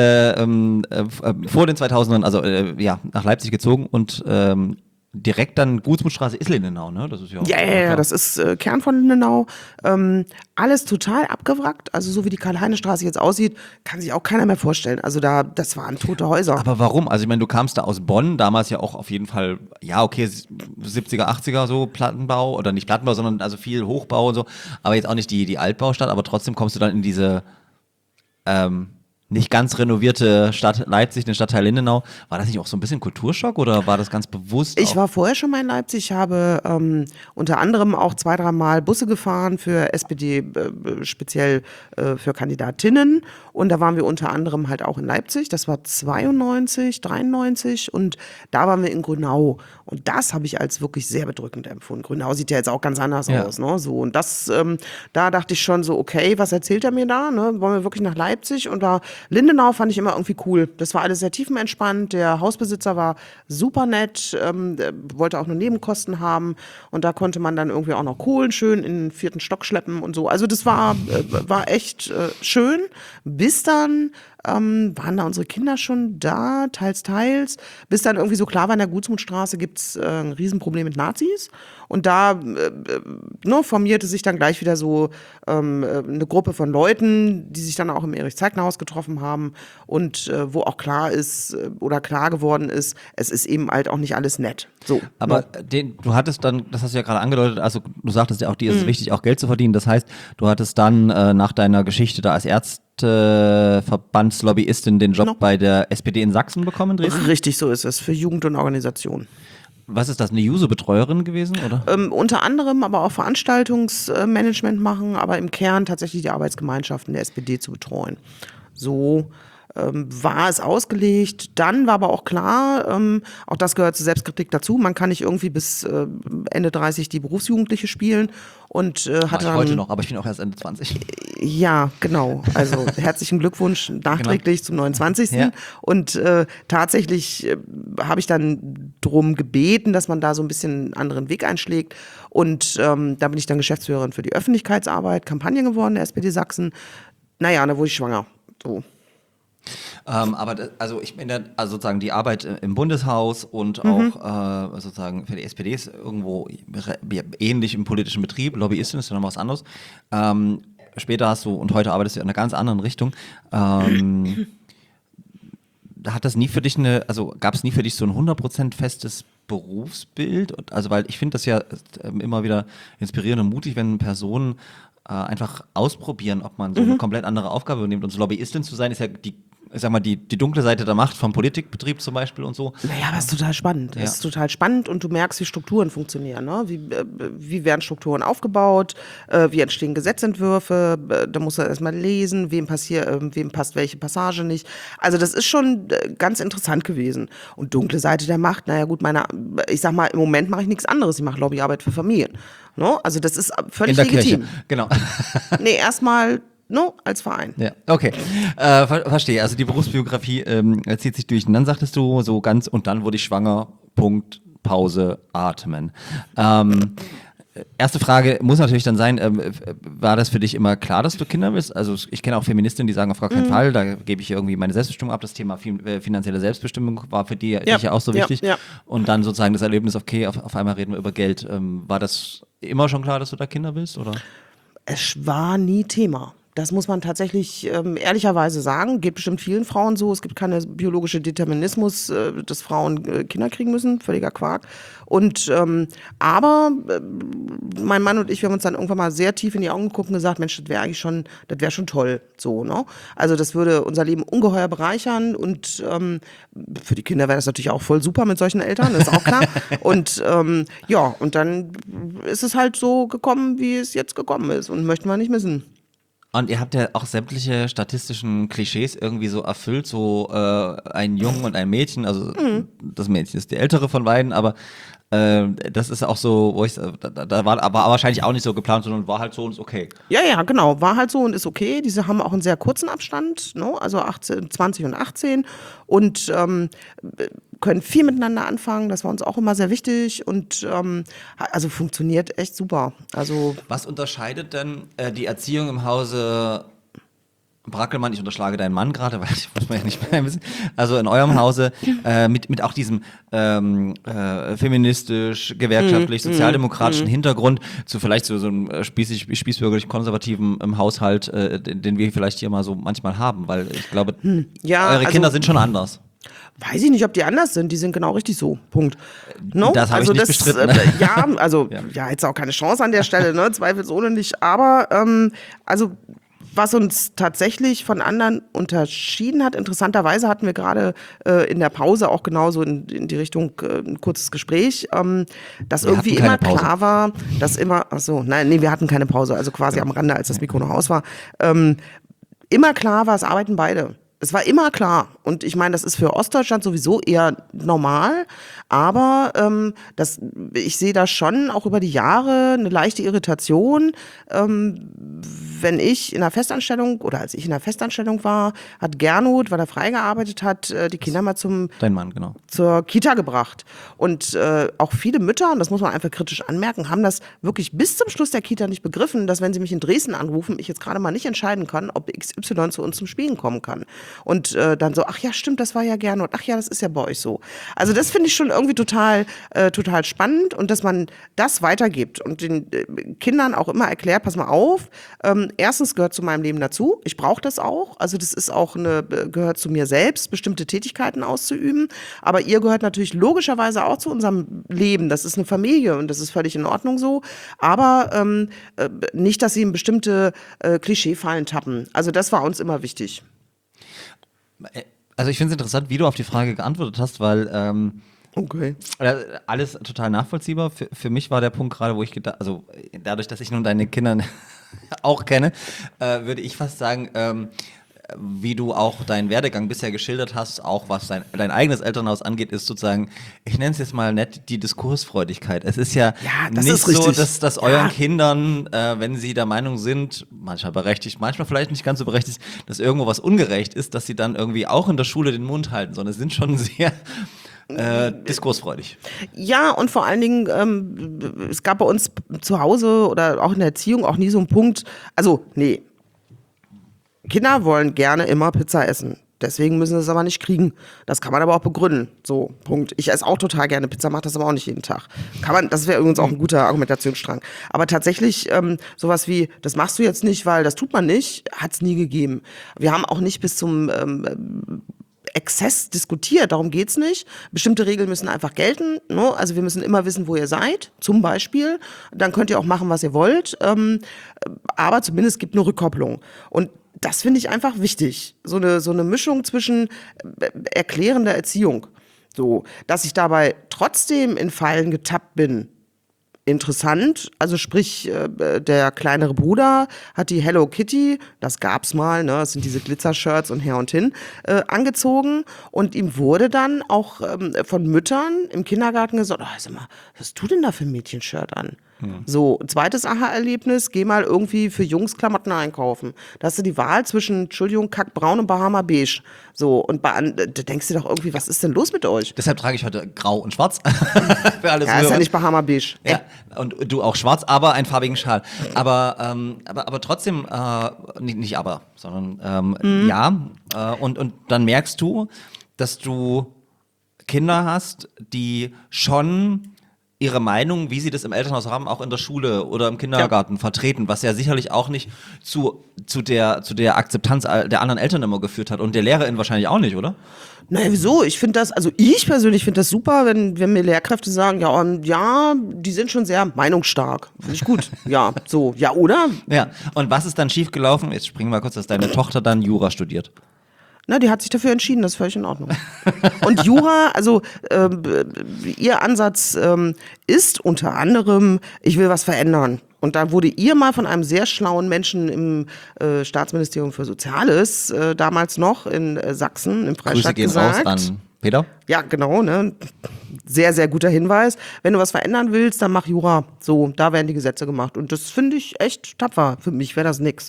vor den 2000ern, nach Leipzig gezogen und direkt dann Gutsmundstraße ist Lindenau, ne? Das ist ja auch Ja, das ist Kern von Lindenau. Alles total abgewrackt. Also so wie die Karl-Heine-Straße jetzt aussieht, kann sich auch keiner mehr vorstellen. Also das waren tote Häuser. Aber warum? Also ich meine, du kamst da aus Bonn, damals ja auch auf jeden Fall, ja okay, 70er, 80er so Plattenbau, oder nicht Plattenbau, sondern also viel Hochbau und so, aber jetzt auch nicht die Altbaustadt, aber trotzdem kommst du dann in diese nicht ganz renovierte Stadt Leipzig, den Stadtteil Lindenau. War das nicht auch so ein bisschen Kulturschock oder war das ganz bewusst? Ich war vorher schon mal in Leipzig, ich habe unter anderem auch 2-3 Mal Busse gefahren für SPD, speziell für Kandidatinnen. Und da waren wir unter anderem halt auch in Leipzig. Das war 92, 93 und da waren wir in Grünau. Und das habe ich als wirklich sehr bedrückend empfunden. Grünau sieht ja jetzt auch ganz anders aus. Ne? So, und da dachte ich schon so, okay, was erzählt er mir da? Ne? Wollen wir wirklich nach Leipzig? Und da Lindenau fand ich immer irgendwie cool. Das war alles sehr tiefenentspannt. Der Hausbesitzer war super nett, wollte auch nur Nebenkosten haben. Und da konnte man dann irgendwie auch noch Kohlen schön in den 4. Stock schleppen und so. Also das war echt schön. Bis dann waren da unsere Kinder schon da, teils. Bis dann irgendwie so klar war, in der Gutsmundstraße gibt es ein Riesenproblem mit Nazis. Und da formierte sich dann gleich wieder so eine Gruppe von Leuten, die sich dann auch im Erich-Zeigner-Haus getroffen haben und wo auch klar geworden ist, es ist eben halt auch nicht alles nett. So, aber du hattest dann, das hast du ja gerade angedeutet, also du sagtest ja auch, dir ist es wichtig, auch Geld zu verdienen. Das heißt, du hattest dann nach deiner Geschichte da als Ärzteverbandslobbyistin den Job bei der SPD in Sachsen bekommen, Dresden? Richtig, so ist es, für Jugend und Organisation. Was ist das, eine Juso-Betreuerin gewesen, oder? Unter anderem aber auch Veranstaltungsmanagement machen, aber im Kern tatsächlich die Arbeitsgemeinschaften der SPD zu betreuen. So war es ausgelegt. Dann war aber auch klar, auch das gehört zur Selbstkritik dazu, man kann nicht irgendwie bis Ende 30 die Berufsjugendliche spielen. Und Mach ich heute noch, aber ich bin auch erst Ende 20. Ja, genau. Also herzlichen Glückwunsch nachträglich zum 29. Ja. Und tatsächlich habe ich dann drum gebeten, dass man da so ein bisschen einen anderen Weg einschlägt. Und da bin ich dann Geschäftsführerin für die Öffentlichkeitsarbeit, Kampagne geworden der SPD Sachsen. Naja, da wurde ich schwanger. So. Also ich meine, also sozusagen die Arbeit im Bundeshaus und auch sozusagen für die SPD ist irgendwo ähnlich im politischen Betrieb. Lobbyistin ist ja noch was anderes. Später hast du und heute arbeitest du in einer ganz anderen Richtung. Hat das nie für dich gab es nie für dich so ein 100% festes Berufsbild? Also weil ich finde das ja immer wieder inspirierend und mutig, wenn Personen einfach ausprobieren, ob man so eine komplett andere Aufgabe übernimmt. Und so Lobbyistin zu sein, ist ja ich sag mal, die dunkle Seite der Macht vom Politikbetrieb zum Beispiel und so. Naja, aber es ist total spannend. Ja. Es ist total spannend und du merkst, wie Strukturen funktionieren. Ne? Wie werden Strukturen aufgebaut? Wie entstehen Gesetzentwürfe? Da musst du erstmal lesen, wem passt welche Passage nicht. Also das ist schon ganz interessant gewesen. Und dunkle Seite der Macht, naja gut, ich sag mal, im Moment mache ich nichts anderes. Ich mache Lobbyarbeit für Familien. Ne? Also das ist völlig In der legitim. Kirche, genau. Nee, erstmal als Verein. Ja, okay. Verstehe. Also die Berufsbiografie zieht sich durch. Und dann sagtest du so ganz, und dann wurde ich schwanger, Punkt, Pause, atmen. Erste Frage muss natürlich dann sein, war das für dich immer klar, dass du Kinder willst? Also ich kenne auch Feministinnen, die sagen auf gar keinen Fall, da gebe ich irgendwie meine Selbstbestimmung ab. Das Thema finanzielle Selbstbestimmung war für dich ja auch so wichtig. Ja. Und dann sozusagen das Erlebnis, okay, auf einmal reden wir über Geld. War das immer schon klar, dass du da Kinder willst, oder? Es war nie Thema. Das muss man tatsächlich ehrlicherweise sagen. Geht bestimmt vielen Frauen so. Es gibt keine biologische Determinismus, dass Frauen Kinder kriegen müssen. Völliger Quark. Und aber mein Mann und ich, wir haben uns dann irgendwann mal sehr tief in die Augen geguckt und gesagt, Mensch, das wäre schon toll. So, ne? Also das würde unser Leben ungeheuer bereichern und für die Kinder wäre das natürlich auch voll super mit solchen Eltern, ist auch klar. Und und dann ist es halt so gekommen, wie es jetzt gekommen ist und möchten wir nicht missen. Und ihr habt ja auch sämtliche statistischen Klischees irgendwie so erfüllt, so ein Jungen und ein Mädchen, also das Mädchen ist die ältere von beiden, aber das ist auch so, wo da war aber wahrscheinlich auch nicht so geplant, sondern war halt so und ist okay. Ja, genau, war halt so und ist okay. Diese haben auch einen sehr kurzen Abstand, ne? Also 20 und 18 und können viel miteinander anfangen, das war uns auch immer sehr wichtig und also funktioniert echt super. Also was unterscheidet denn die Erziehung im Hause Brackelmann, ich unterschlage deinen Mann gerade, weil ich muss man ja nicht mehr wissen. Also in eurem Hause mit auch diesem feministisch, gewerkschaftlich, sozialdemokratischen Hintergrund zu vielleicht so einem spießbürgerlich konservativen Haushalt, den wir vielleicht hier mal so manchmal haben, weil ich glaube, eure Kinder sind schon anders. Weiß ich nicht, ob die anders sind. Die sind genau richtig so. Punkt. No? Das habe ich nicht bestritten. Jetzt auch keine Chance an der Stelle, ne? Zweifelsohne nicht. Aber also was uns tatsächlich von anderen unterschieden hat, interessanterweise hatten wir gerade in der Pause auch genauso in die Richtung ein kurzes Gespräch, dass irgendwie immer klar war, dass immer, wir hatten keine Pause, also quasi am Rande, als das Mikro noch aus war, immer klar war, es arbeiten beide. Es war immer klar. Und ich meine, das ist für Ostdeutschland sowieso eher normal. Aber ich sehe da schon auch über die Jahre eine leichte Irritation. Wenn ich in einer Festanstellung oder als ich in einer Festanstellung war, hat Gernot, weil er frei gearbeitet hat, die Kinder mal Dein Mann, genau. zur Kita gebracht. Und auch viele Mütter, und das muss man einfach kritisch anmerken, haben das wirklich bis zum Schluss der Kita nicht begriffen, dass wenn sie mich in Dresden anrufen, ich jetzt gerade mal nicht entscheiden kann, ob XY zu uns zum Spielen kommen kann. Und dann so, ach ja, stimmt, das war ja Gernot. Ach ja, das ist ja bei euch so. Also das finde ich schon irgendwie total spannend und dass man das weitergibt und den Kindern auch immer erklärt, pass mal auf, erstens gehört zu meinem Leben dazu, ich brauche das auch, also das ist auch gehört zu mir selbst, bestimmte Tätigkeiten auszuüben, aber ihr gehört natürlich logischerweise auch zu unserem Leben, das ist eine Familie und das ist völlig in Ordnung so, aber nicht, dass sie in bestimmte Klischeefallen tappen. Also das war uns immer wichtig. Also ich finde es interessant, wie du auf die Frage geantwortet hast, weil okay. Alles total nachvollziehbar. Für mich war der Punkt gerade, wo ich gedacht, also dadurch, dass ich nun deine Kinder auch kenne, würde ich fast sagen, wie du auch deinen Werdegang bisher geschildert hast, auch was dein eigenes Elternhaus angeht, ist sozusagen, ich nenne es jetzt mal nett, die Diskursfreudigkeit. Es ist ja das nicht ist richtig. so, dass euren Kindern, wenn sie der Meinung sind, manchmal berechtigt, manchmal vielleicht nicht ganz so berechtigt, dass irgendwo was ungerecht ist, dass sie dann irgendwie auch in der Schule den Mund halten, sondern es sind schon sehr diskursfreudig. Ja, und vor allen Dingen, es gab bei uns zu Hause oder auch in der Erziehung auch nie so einen Punkt, Kinder wollen gerne immer Pizza essen. Deswegen müssen sie es aber nicht kriegen. Das kann man aber auch begründen. So, Punkt. Ich esse auch total gerne Pizza, mache das aber auch nicht jeden Tag. Das wäre übrigens auch ein guter Argumentationsstrang. Aber tatsächlich, sowas wie, das machst du jetzt nicht, weil das tut man nicht, hat es nie gegeben. Wir haben auch nicht bis zum Exzess diskutiert, darum geht's nicht. Bestimmte Regeln müssen einfach gelten, ne? Also wir müssen immer wissen, wo ihr seid, zum Beispiel. Dann könnt ihr auch machen, was ihr wollt, aber zumindest gibt eine Rückkopplung. Und das finde ich einfach wichtig. So eine Mischung zwischen erklärender Erziehung. So, dass ich dabei trotzdem in Fallen getappt bin. Interessant, also sprich, der kleinere Bruder hat die Hello Kitty, das gab's mal, ne, das sind diese Glitzer-Shirts und her und hin, angezogen und ihm wurde dann auch von Müttern im Kindergarten gesagt, oh, sag mal, was hast du denn da für ein Mädchenshirt an? So, zweites Aha-Erlebnis, geh mal irgendwie für Jungs Klamotten einkaufen. Da hast du die Wahl zwischen, Entschuldigung, Kackbraun und Bahama Beige. So, und da denkst du doch irgendwie, was ist denn los mit euch? Deshalb trage ich heute grau und schwarz. Für alles Ja, ist ja nicht Bahama Beige. Ja, und du auch schwarz, aber einen farbigen Schal. Aber trotzdem, nicht aber, sondern ja. Und dann merkst du, dass du Kinder hast, die schon ihre Meinung, wie sie das im Elternhaus haben, auch in der Schule oder im Kindergarten vertreten, was ja sicherlich auch nicht zu der Akzeptanz der anderen Eltern immer geführt hat und der Lehrerin wahrscheinlich auch nicht, oder? Naja, wieso? Ich finde das, also ich persönlich finde das super, wenn mir Lehrkräfte sagen, ja, die sind schon sehr meinungsstark. Finde ich gut. Ja, so, ja, oder? Ja, und was ist dann schiefgelaufen? Jetzt springen wir kurz, dass deine Tochter dann Jura studiert. Na, die hat sich dafür entschieden, das ist völlig in Ordnung. Und Jura, also ihr Ansatz ist unter anderem, ich will was verändern. Und da wurde ihr mal von einem sehr schlauen Menschen im Staatsministerium für Soziales, damals noch in Sachsen, im Freistaat Grüße gehen gesagt. raus an Peter. Ja, genau, ne? Sehr, sehr guter Hinweis. Wenn du was verändern willst, dann mach Jura. So, da werden die Gesetze gemacht. Und das finde ich echt tapfer. Für mich wäre das nix.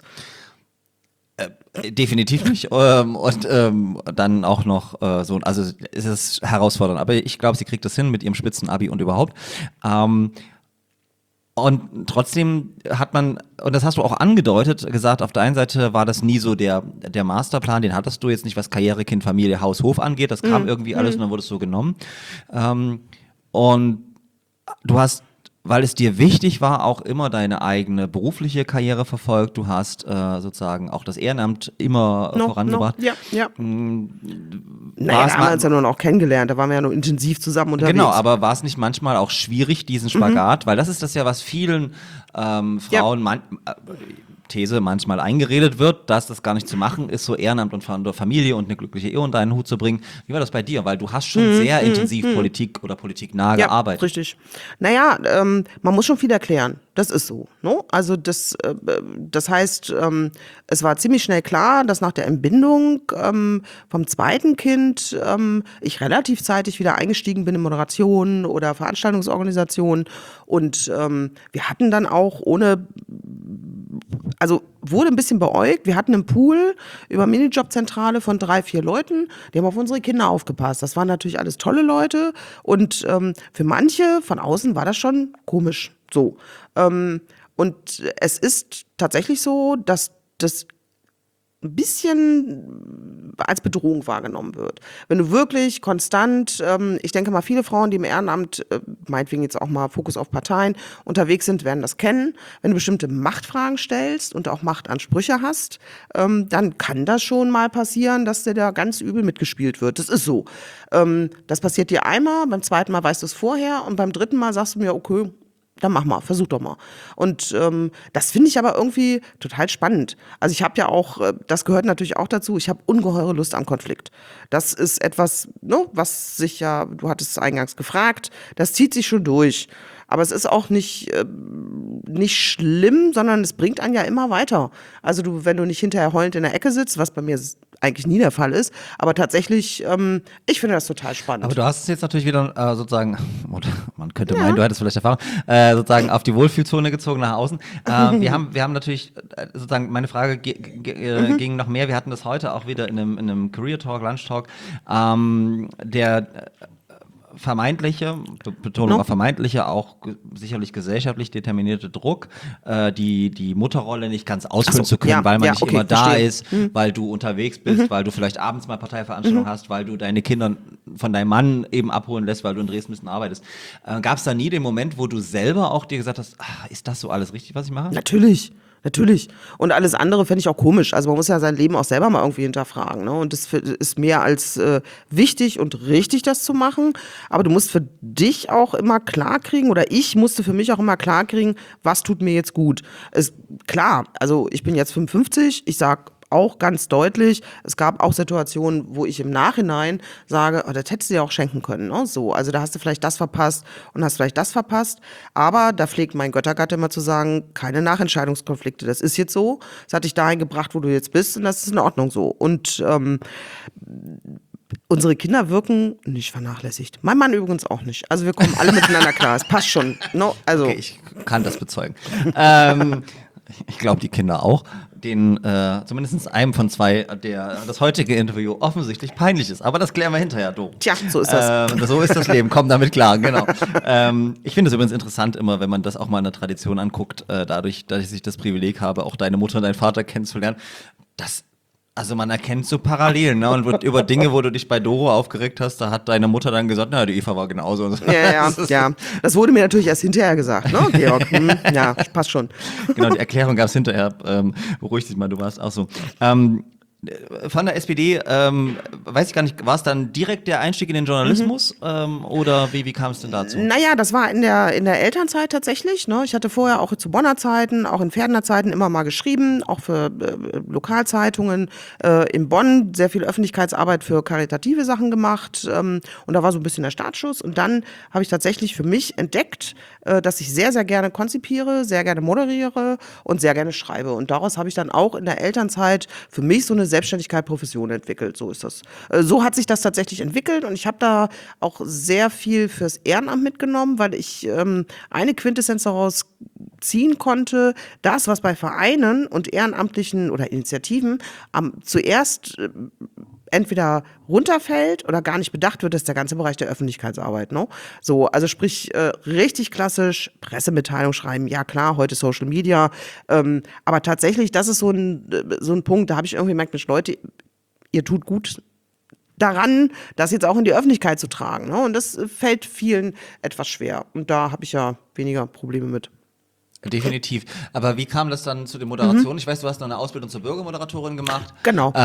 Definitiv nicht. Und dann auch noch so, also ist es herausfordernd. Aber ich glaube, sie kriegt das hin mit ihrem Spitzenabi und überhaupt. Und trotzdem hat man, und das hast du auch angedeutet, gesagt, auf der einen Seite war das nie so der Masterplan, den hattest du jetzt nicht, was Karriere, Kind, Familie, Haus, Hof angeht. Das kam irgendwie alles und dann wurde es so genommen. Und du hast, weil es dir wichtig war, auch immer deine eigene berufliche Karriere verfolgt. Du hast sozusagen auch das Ehrenamt immer vorangebracht. Ja. Naja, da haben wir uns ja nun auch kennengelernt, da waren wir ja nur intensiv zusammen unterwegs. Genau, aber war es nicht manchmal auch schwierig, diesen Spagat? Weil das ist das ja, was vielen Frauen, These manchmal eingeredet wird, dass das gar nicht zu machen ist, so Ehrenamt und Familie und eine glückliche Ehe unter einen Hut zu bringen. Wie war das bei dir? Weil du hast schon sehr intensiv Politik oder politiknah gearbeitet. Ja, richtig. Naja, man muss schon viel erklären. Das ist so. Ne? Also das heißt, es war ziemlich schnell klar, dass nach der Entbindung vom zweiten Kind ich relativ zeitig wieder eingestiegen bin in Moderation oder Veranstaltungsorganisation und wir hatten dann auch also wurde ein bisschen beäugt. Wir hatten einen Pool über Minijobzentrale von 3, 4 Leuten, die haben auf unsere Kinder aufgepasst. Das waren natürlich alles tolle Leute und für manche von außen war das schon komisch. So. Und es ist tatsächlich so, dass das ein bisschen als Bedrohung wahrgenommen wird. Wenn du wirklich konstant, ich denke mal, viele Frauen, die im Ehrenamt, meinetwegen jetzt auch mal Fokus auf Parteien, unterwegs sind, werden das kennen. Wenn du bestimmte Machtfragen stellst und auch Machtansprüche hast, dann kann das schon mal passieren, dass dir da ganz übel mitgespielt wird. Das ist so. Das passiert dir einmal, beim zweiten Mal weißt du es vorher und beim dritten Mal sagst du mir, okay, dann mach mal, versuch doch mal. Und das finde ich aber irgendwie total spannend. Also ich habe ja auch, das gehört natürlich auch dazu, ich habe ungeheure Lust am Konflikt. Das ist etwas, ne, was sich ja, du hattest es eingangs gefragt, das zieht sich schon durch. Aber es ist auch nicht schlimm, sondern es bringt einen ja immer weiter. Also wenn du nicht hinterher heulend in der Ecke sitzt, was bei mir eigentlich nie der Fall ist, aber tatsächlich, ich finde das total spannend. Aber du hast es jetzt natürlich wieder sozusagen, oder man könnte meinen, du hättest vielleicht Erfahrung, sozusagen auf die Wohlfühlzone gezogen nach außen. Wir haben natürlich, sozusagen, meine Frage ging noch mehr, wir hatten das heute auch wieder in einem Career Talk, Lunch Talk, der vermeintliche, Betonung auf vermeintliche, auch sicherlich gesellschaftlich determinierte Druck, die Mutterrolle nicht ganz ausfüllen zu können, weil man nicht immer da ist, weil du unterwegs bist, weil du vielleicht abends mal Parteiveranstaltungen hast, weil du deine Kinder von deinem Mann eben abholen lässt, weil du in Dresden ein bisschen arbeitest. Gab es da nie den Moment, wo du selber auch dir gesagt hast, ist das so alles richtig, was ich mache? Natürlich. Natürlich. Und alles andere fände ich auch komisch. Also man muss ja sein Leben auch selber mal irgendwie hinterfragen. Ne? Und das ist mehr als wichtig und richtig, das zu machen. Aber du musst für dich auch immer klarkriegen, oder ich musste für mich auch immer klarkriegen, was tut mir jetzt gut. Klar, also ich bin jetzt 55, ich sag auch ganz deutlich, es gab auch Situationen, wo ich im Nachhinein sage, oh, das hättest du dir auch schenken können. Ne? So, also da hast du vielleicht das verpasst und hast vielleicht das verpasst. Aber da pflegt mein Göttergatte immer zu sagen, keine Nachentscheidungskonflikte. Das ist jetzt so. Das hat dich dahin gebracht, wo du jetzt bist, und das ist in Ordnung so. Und unsere Kinder wirken nicht vernachlässigt. Mein Mann übrigens auch nicht. Also wir kommen alle miteinander klar. Es passt schon. No? Also. Okay, ich kann das bezeugen. Ich glaube, die Kinder auch. Den zumindest einem von zwei, der das heutige Interview offensichtlich peinlich ist. Aber das klären wir hinterher, Doro. Tja, so ist das. So ist das Leben, komm damit klar, genau. Ich finde es übrigens interessant immer, wenn man das auch mal in der Tradition anguckt, dadurch, dass ich das Privileg habe, auch deine Mutter und deinen Vater kennenzulernen, also man erkennt so Parallelen, ne? Und über Dinge, wo du dich bei Doro aufgeregt hast, da hat deine Mutter dann gesagt, na, die Eva war genauso. Und so. Ja. Das wurde mir natürlich erst hinterher gesagt, ne, Georg? Ja, passt schon. Genau, die Erklärung gab es hinterher. Beruhig dich mal, du warst auch so. Von der SPD, weiß ich gar nicht, war es dann direkt der Einstieg in den Journalismus oder wie kam es denn dazu? Naja, das war in der Elternzeit tatsächlich. Ne? Ich hatte vorher auch zu Bonner Zeiten, auch in Pferdener Zeiten immer mal geschrieben, auch für Lokalzeitungen in Bonn, sehr viel Öffentlichkeitsarbeit für karitative Sachen gemacht und da war so ein bisschen der Startschuss. Und dann habe ich tatsächlich für mich entdeckt, dass ich sehr, sehr gerne konzipiere, sehr gerne moderiere und sehr gerne schreibe. Und daraus habe ich dann auch in der Elternzeit für mich so eine Selbstständigkeit, Profession entwickelt. So ist das. So hat sich das tatsächlich entwickelt und ich habe da auch sehr viel fürs Ehrenamt mitgenommen, weil ich eine Quintessenz daraus ziehen konnte, das, was bei Vereinen und ehrenamtlichen oder Initiativen zuerst entweder runterfällt oder gar nicht bedacht wird, ist der ganze Bereich der Öffentlichkeitsarbeit. Ne? So, also sprich, richtig klassisch Pressemitteilung schreiben, ja klar, heute Social Media, aber tatsächlich, das ist so ein Punkt, da habe ich irgendwie gemerkt, Mensch, Leute, ihr tut gut daran, das jetzt auch in die Öffentlichkeit zu tragen. Ne? Und das fällt vielen etwas schwer. Und da habe ich ja weniger Probleme mit. Definitiv. Aber wie kam das dann zu der Moderation? Ich weiß, du hast noch eine Ausbildung zur Bürgermoderatorin gemacht. Genau.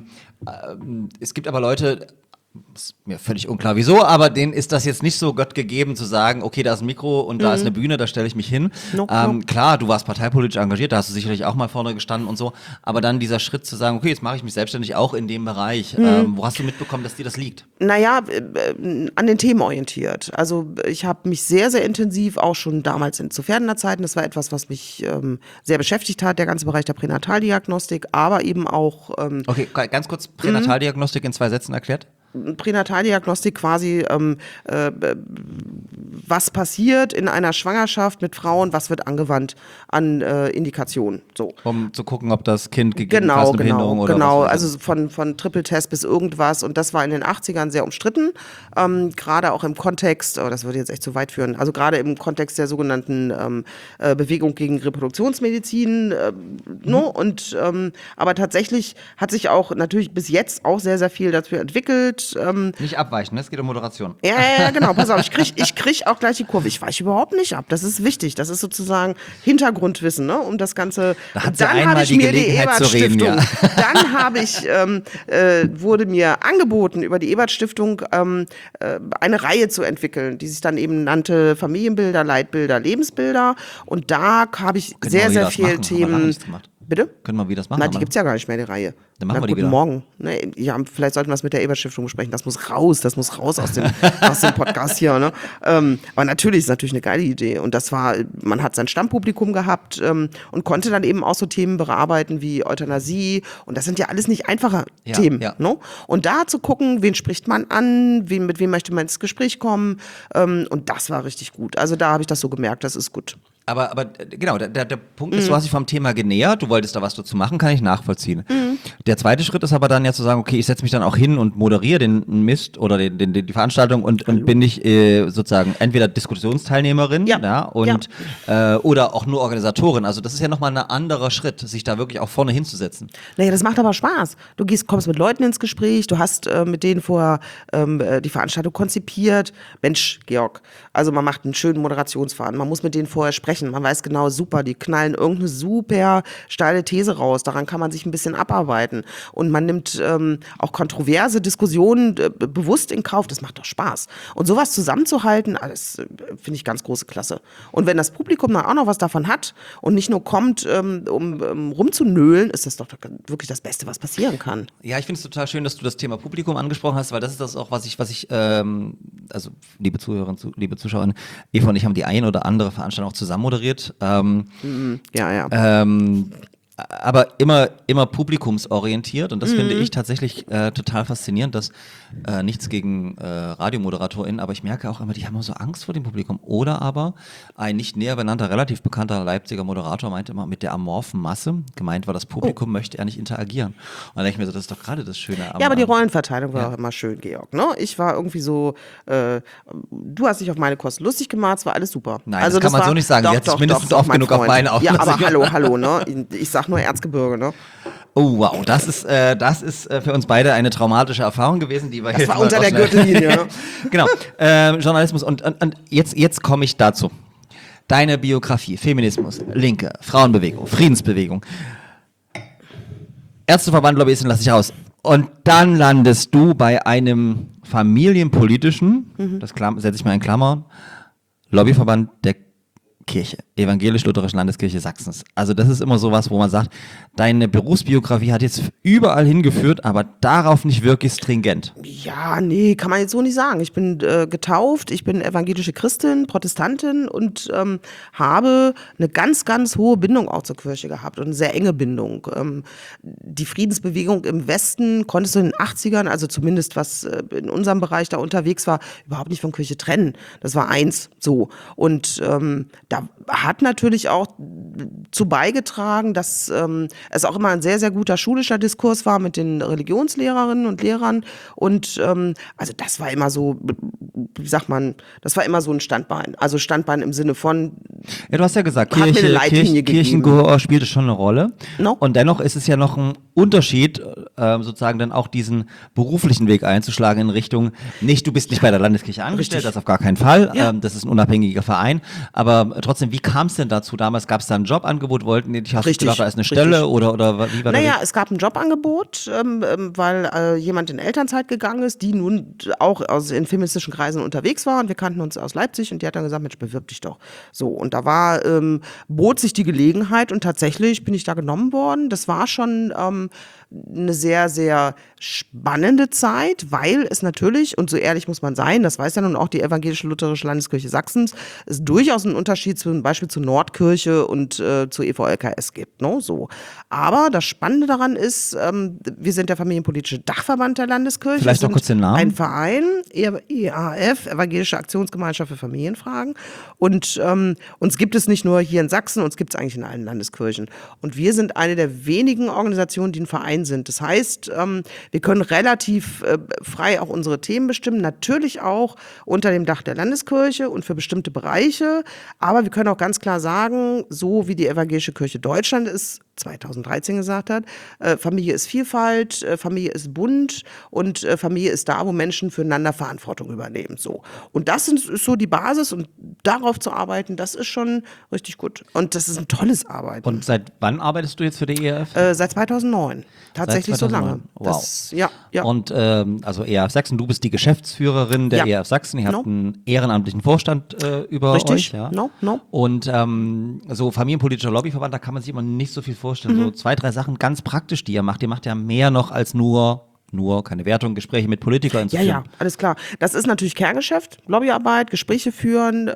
Es gibt aber Leute, ist mir völlig unklar wieso, aber denen ist das jetzt nicht so Gott gegeben zu sagen, okay, da ist ein Mikro und da ist eine Bühne, da stelle ich mich hin. No. Klar, du warst parteipolitisch engagiert, da hast du sicherlich auch mal vorne gestanden und so, aber dann dieser Schritt zu sagen, okay, jetzt mache ich mich selbstständig auch in dem Bereich. Wo hast du mitbekommen, dass dir das liegt? Naja, an den Themen orientiert. Also ich habe mich sehr, sehr intensiv auch schon damals zu Pferdener Zeiten, das war etwas, was mich sehr beschäftigt hat, der ganze Bereich der Pränataldiagnostik, aber eben auch Okay, ganz kurz, Pränataldiagnostik in 2 Sätzen erklärt? Pränataldiagnostik quasi, was passiert in einer Schwangerschaft mit Frauen, was wird angewandt an Indikationen. So. Um zu gucken, ob das Kind gegebenenfalls eine Behinderung oder genau. was Also von Triple-Test bis irgendwas und das war in den 80ern sehr umstritten, gerade auch im Kontext, das würde jetzt echt zu weit führen, also gerade im Kontext der sogenannten Bewegung gegen Reproduktionsmedizin, no? Und aber tatsächlich hat sich auch natürlich bis jetzt auch sehr, sehr viel dazu entwickelt. Nicht abweichen, ne? Es geht um Moderation. Ja, genau, pass auf, ich krieg auch gleich die Kurve. Ich weiche überhaupt nicht ab. Das ist wichtig. Das ist sozusagen Hintergrundwissen, ne? Um das Ganze. Da hat sie dann einmal habe ich die mir die Gelegenheit zu reden, Ebert-Stiftung. ja. Dann habe ich, wurde mir angeboten, über die Ebert-Stiftung eine Reihe zu entwickeln, die sich dann eben nannte Familienbilder, Leitbilder, Lebensbilder. Und da habe ich sehr, sehr viele Themen. Bitte? Können wir wieder das machen? Na, die gibt's ja gar nicht mehr, die Reihe. Dann machen wir die guten wieder. Morgen. Ne, ja, vielleicht sollten wir es mit der Ebert-Stiftung besprechen. Das muss raus aus dem Podcast hier. Ne? Aber natürlich ist natürlich eine geile Idee. Und das war, man hat sein Stammpublikum gehabt und konnte dann eben auch so Themen bearbeiten wie Euthanasie. Und das sind ja alles nicht einfache Themen. Ja. Ne? Und da zu gucken, wen spricht man an, mit wem möchte man ins Gespräch kommen. Und das war richtig gut. Also da habe ich das so gemerkt, das ist gut. Aber genau, der Punkt ist, du hast dich vom Thema genähert, du wolltest da was dazu machen, kann ich nachvollziehen. Der zweite Schritt ist aber dann ja zu sagen, okay, ich setze mich dann auch hin und moderiere den Mist oder die Veranstaltung und bin ich sozusagen entweder Diskussionsteilnehmerin oder auch nur Organisatorin. Also das ist ja nochmal ein anderer Schritt, sich da wirklich auch vorne hinzusetzen. Naja, das macht aber Spaß. Du kommst mit Leuten ins Gespräch, du hast mit denen vorher die Veranstaltung konzipiert. Mensch, Georg, also man macht einen schönen Moderationsfaden, man muss mit denen vorher sprechen, sprechen. Man weiß genau, super, die knallen irgendeine super steile These raus. Daran kann man sich ein bisschen abarbeiten. Und man nimmt auch kontroverse Diskussionen bewusst in Kauf. Das macht doch Spaß. Und sowas zusammenzuhalten, das finde ich ganz große Klasse. Und wenn das Publikum dann auch noch was davon hat und nicht nur kommt, um rumzunölen, ist das doch wirklich das Beste, was passieren kann. Ja, ich finde es total schön, dass du das Thema Publikum angesprochen hast, weil das ist das auch, was ich, also liebe Zuhörerinnen, liebe Zuschauerinnen, Eva und ich haben die ein oder andere Veranstaltung auch zusammen moderiert. Ja. Aber immer publikumsorientiert und das finde ich tatsächlich total faszinierend, dass nichts gegen RadiomoderatorInnen, aber ich merke auch immer, die haben immer so Angst vor dem Publikum. Oder aber ein nicht näher benannter, relativ bekannter Leipziger Moderator meinte immer, mit der amorphen Masse, gemeint war, das Publikum möchte er nicht interagieren. Und dann denke ich mir so, das ist doch gerade das Schöne am... Ja, aber die Rollenverteilung war auch immer schön, Georg. Ne? Ich war irgendwie so, du hast dich auf meine Kosten lustig gemacht, es war alles super. Nein, also das kann man so nicht sagen, sie hat sich mindestens oft genug auf meine auch. Ja, aber hallo, ne? Ich sag nur Erzgebirge, ne? Oh wow, das ist für uns beide eine traumatische Erfahrung gewesen, die wir das war unter der Gürtellinie. Ne? Genau, Journalismus und jetzt komme ich dazu. Deine Biografie, Feminismus, Linke, Frauenbewegung, Friedensbewegung, Ärzteverband, Lobbyisten lasse ich raus. Und dann landest du bei einem familienpolitischen, das setze ich mal in Klammern, Lobbyverband der Kirche, Evangelisch-Lutherischen Landeskirche Sachsens. Also das ist immer sowas, wo man sagt, deine Berufsbiografie hat jetzt überall hingeführt, aber darauf nicht wirklich stringent. Ja, nee, kann man jetzt so nicht sagen. Ich bin getauft, ich bin evangelische Christin, Protestantin und habe eine ganz, ganz hohe Bindung auch zur Kirche gehabt und eine sehr enge Bindung. Die Friedensbewegung im Westen konntest du in den 80ern, also zumindest was in unserem Bereich da unterwegs war, überhaupt nicht von Kirche trennen. Das war eins so. Und da hat natürlich auch zu beigetragen, dass es auch immer ein sehr, sehr guter schulischer Diskurs war mit den Religionslehrerinnen und Lehrern. Und also das war immer so, wie sagt man, das war immer so ein Standbein. Also Standbein im Sinne von... Ja, du hast ja gesagt, Kirchengehör Kirchengehör spielte schon eine Rolle. No? Und dennoch ist es ja noch ein Unterschied, sozusagen dann auch diesen beruflichen Weg einzuschlagen in Richtung, nicht, du bist nicht bei der Landeskirche angestellt, Richtig. das auf gar keinen Fall, Ja. das ist ein unabhängiger Verein, aber trotzdem, wie kam es denn dazu? Damals gab es da ein Jobangebot, wollten die dich, hast du Richtig, gedacht, da ist eine richtig. Stelle oder wie war Naja, es gab ein Jobangebot, weil jemand in Elternzeit gegangen ist, die nun auch in feministischen Kreisen unterwegs war und wir kannten uns aus Leipzig und die hat dann gesagt, Mensch, bewirb dich doch. So, und da bot sich die Gelegenheit und tatsächlich bin ich da genommen worden. Das war schon eine sehr, sehr spannende Zeit, weil es natürlich, und so ehrlich muss man sein, das weiß ja nun auch die Evangelische-Lutherische Landeskirche Sachsens, es durchaus einen Unterschied zum Beispiel zur Nordkirche und zur EVLKS gibt. Ne? So. Aber das Spannende daran ist, wir sind der familienpolitische Dachverband der Landeskirche. Vielleicht noch kurz den Namen. Ein Verein, EAF, Evangelische Aktionsgemeinschaft für Familienfragen. Und uns gibt es nicht nur hier in Sachsen, uns gibt es eigentlich in allen Landeskirchen. Und wir sind eine der wenigen Organisationen, die ein Verein sind. Das heißt, wir können relativ frei auch unsere Themen bestimmen, natürlich auch unter dem Dach der Landeskirche und für bestimmte Bereiche, aber wir können auch ganz klar sagen, so wie die Evangelische Kirche Deutschland es 2013 gesagt hat, Familie ist Vielfalt, Familie ist bunt und Familie ist da, wo Menschen füreinander Verantwortung übernehmen. So. Und das ist so die Basis und darauf zu arbeiten, das ist schon richtig gut. Und das ist ein tolles Arbeiten. Und seit wann arbeitest du jetzt für die ERF? Seit 2009. Tatsächlich Seit 2009. so lange. Wow. Das, ja. Und also ERF Sachsen, du bist die Geschäftsführerin der Ja. ERF Sachsen, ihr habt No. einen ehrenamtlichen Vorstand über Richtig. euch. Ja? No. Und so familienpolitischer Lobbyverband, da kann man sich immer nicht so viel vorstellen. So 2, 3 Sachen ganz praktisch, die ihr macht. Ihr macht ja mehr noch als nur, keine Wertung, Gespräche mit Politikern zu führen. Ja, alles klar. Das ist natürlich Kerngeschäft, Lobbyarbeit, Gespräche führen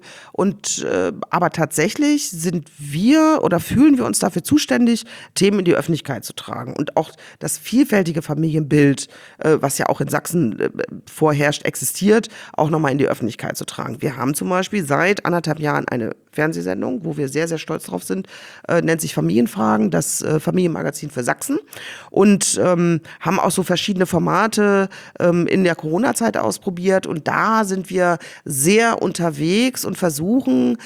aber tatsächlich sind wir oder fühlen wir uns dafür zuständig, Themen in die Öffentlichkeit zu tragen und auch das vielfältige Familienbild, was ja auch in Sachsen vorherrscht, existiert, auch nochmal in die Öffentlichkeit zu tragen. Wir haben zum Beispiel seit 1,5 Jahren eine Fernsehsendung, wo wir sehr, sehr stolz drauf sind, nennt sich Familienfragen, das Familienmagazin für Sachsen und haben auch so verschiedene Formate in der Corona-Zeit ausprobiert und da sind wir sehr unterwegs und versuchen,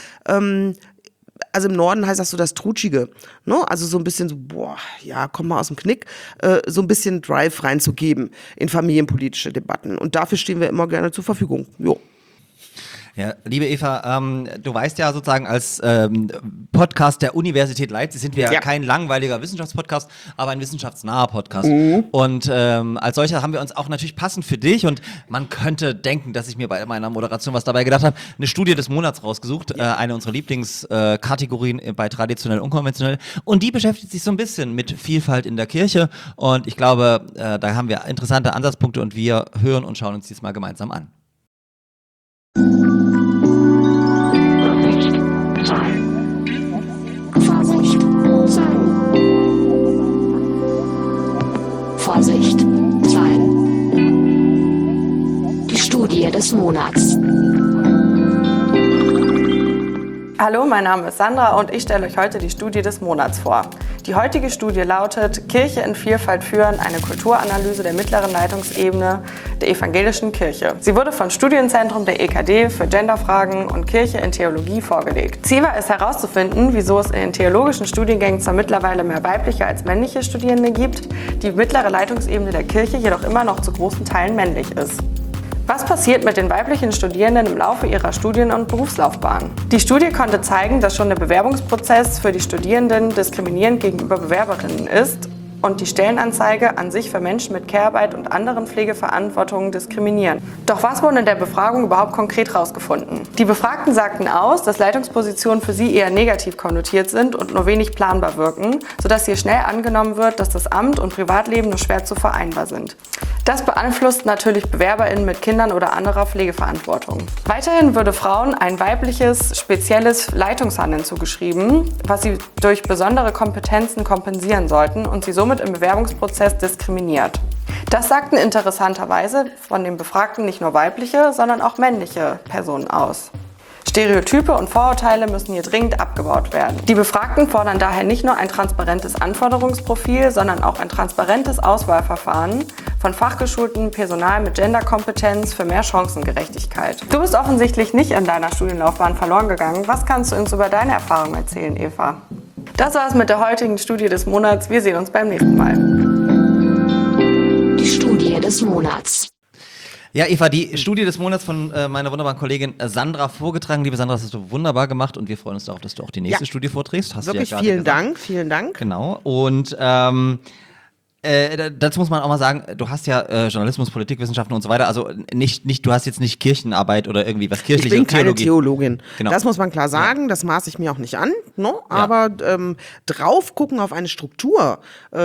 also im Norden heißt das so das Trutschige, ne? Also so ein bisschen so, komm mal aus dem Knick, so ein bisschen Drive reinzugeben in familienpolitische Debatten und dafür stehen wir immer gerne zur Verfügung. Jo. Ja, liebe Eva, du weißt ja sozusagen als Podcast der Universität Leipzig sind wir ja kein langweiliger Wissenschaftspodcast, aber ein wissenschaftsnaher Podcast. Und als solcher haben wir uns auch natürlich passend für dich und man könnte denken, dass ich mir bei meiner Moderation was dabei gedacht habe, eine Studie des Monats rausgesucht, eine unserer Lieblingskategorien bei traditionell und unkonventionell. Und die beschäftigt sich so ein bisschen mit Vielfalt in der Kirche und ich glaube, da haben wir interessante Ansatzpunkte und wir hören und schauen uns dies mal gemeinsam an. Vorsicht, Zahlen. Die Studie des Monats. Hallo, mein Name ist Sandra und ich stelle euch heute die Studie des Monats vor. Die heutige Studie lautet Kirche in Vielfalt führen, eine Kulturanalyse der mittleren Leitungsebene der evangelischen Kirche. Sie wurde vom Studienzentrum der EKD für Genderfragen und Kirche in Theologie vorgelegt. Ziel war es herauszufinden, wieso es in den theologischen Studiengängen zwar mittlerweile mehr weibliche als männliche Studierende gibt, die mittlere Leitungsebene der Kirche jedoch immer noch zu großen Teilen männlich ist. Was passiert mit den weiblichen Studierenden im Laufe ihrer Studien- und Berufslaufbahn? Die Studie konnte zeigen, dass schon der Bewerbungsprozess für die Studierenden diskriminierend gegenüber Bewerberinnen ist und die Stellenanzeige an sich für Menschen mit Care-Arbeit und anderen Pflegeverantwortungen diskriminieren. Doch was wurde in der Befragung überhaupt konkret herausgefunden? Die Befragten sagten aus, dass Leitungspositionen für sie eher negativ konnotiert sind und nur wenig planbar wirken, sodass hier schnell angenommen wird, dass das Amt und Privatleben nur schwer zu vereinbar sind. Das beeinflusst natürlich BewerberInnen mit Kindern oder anderer Pflegeverantwortung. Weiterhin würde Frauen ein weibliches, spezielles Leitungshandeln zugeschrieben, was sie durch besondere Kompetenzen kompensieren sollten und sie somit im Bewerbungsprozess diskriminiert. Das sagten interessanterweise von den Befragten nicht nur weibliche, sondern auch männliche Personen aus. Stereotype und Vorurteile müssen hier dringend abgebaut werden. Die Befragten fordern daher nicht nur ein transparentes Anforderungsprofil, sondern auch ein transparentes Auswahlverfahren von fachgeschultem Personal mit Genderkompetenz für mehr Chancengerechtigkeit. Du bist offensichtlich nicht in deiner Studienlaufbahn verloren gegangen. Was kannst du uns über deine Erfahrungen erzählen, Eva? Das war's mit der heutigen Studie des Monats. Wir sehen uns beim nächsten Mal. Die Studie des Monats. Ja, Eva, die Studie des Monats von meiner wunderbaren Kollegin Sandra vorgetragen. Liebe Sandra, das hast du wunderbar gemacht und wir freuen uns darauf, dass du auch die nächste Studie vorträgst. Hast Wirklich du ja gerade gesagt. vielen Dank. Genau. Und dazu muss man auch mal sagen, du hast ja Journalismus, Politikwissenschaften und so weiter, also du hast jetzt nicht Kirchenarbeit oder irgendwie was kirchliches. Ich bin keine Theologin. Genau. Das muss man klar sagen, das maße ich mir auch nicht an. No? Aber drauf gucken auf eine Struktur,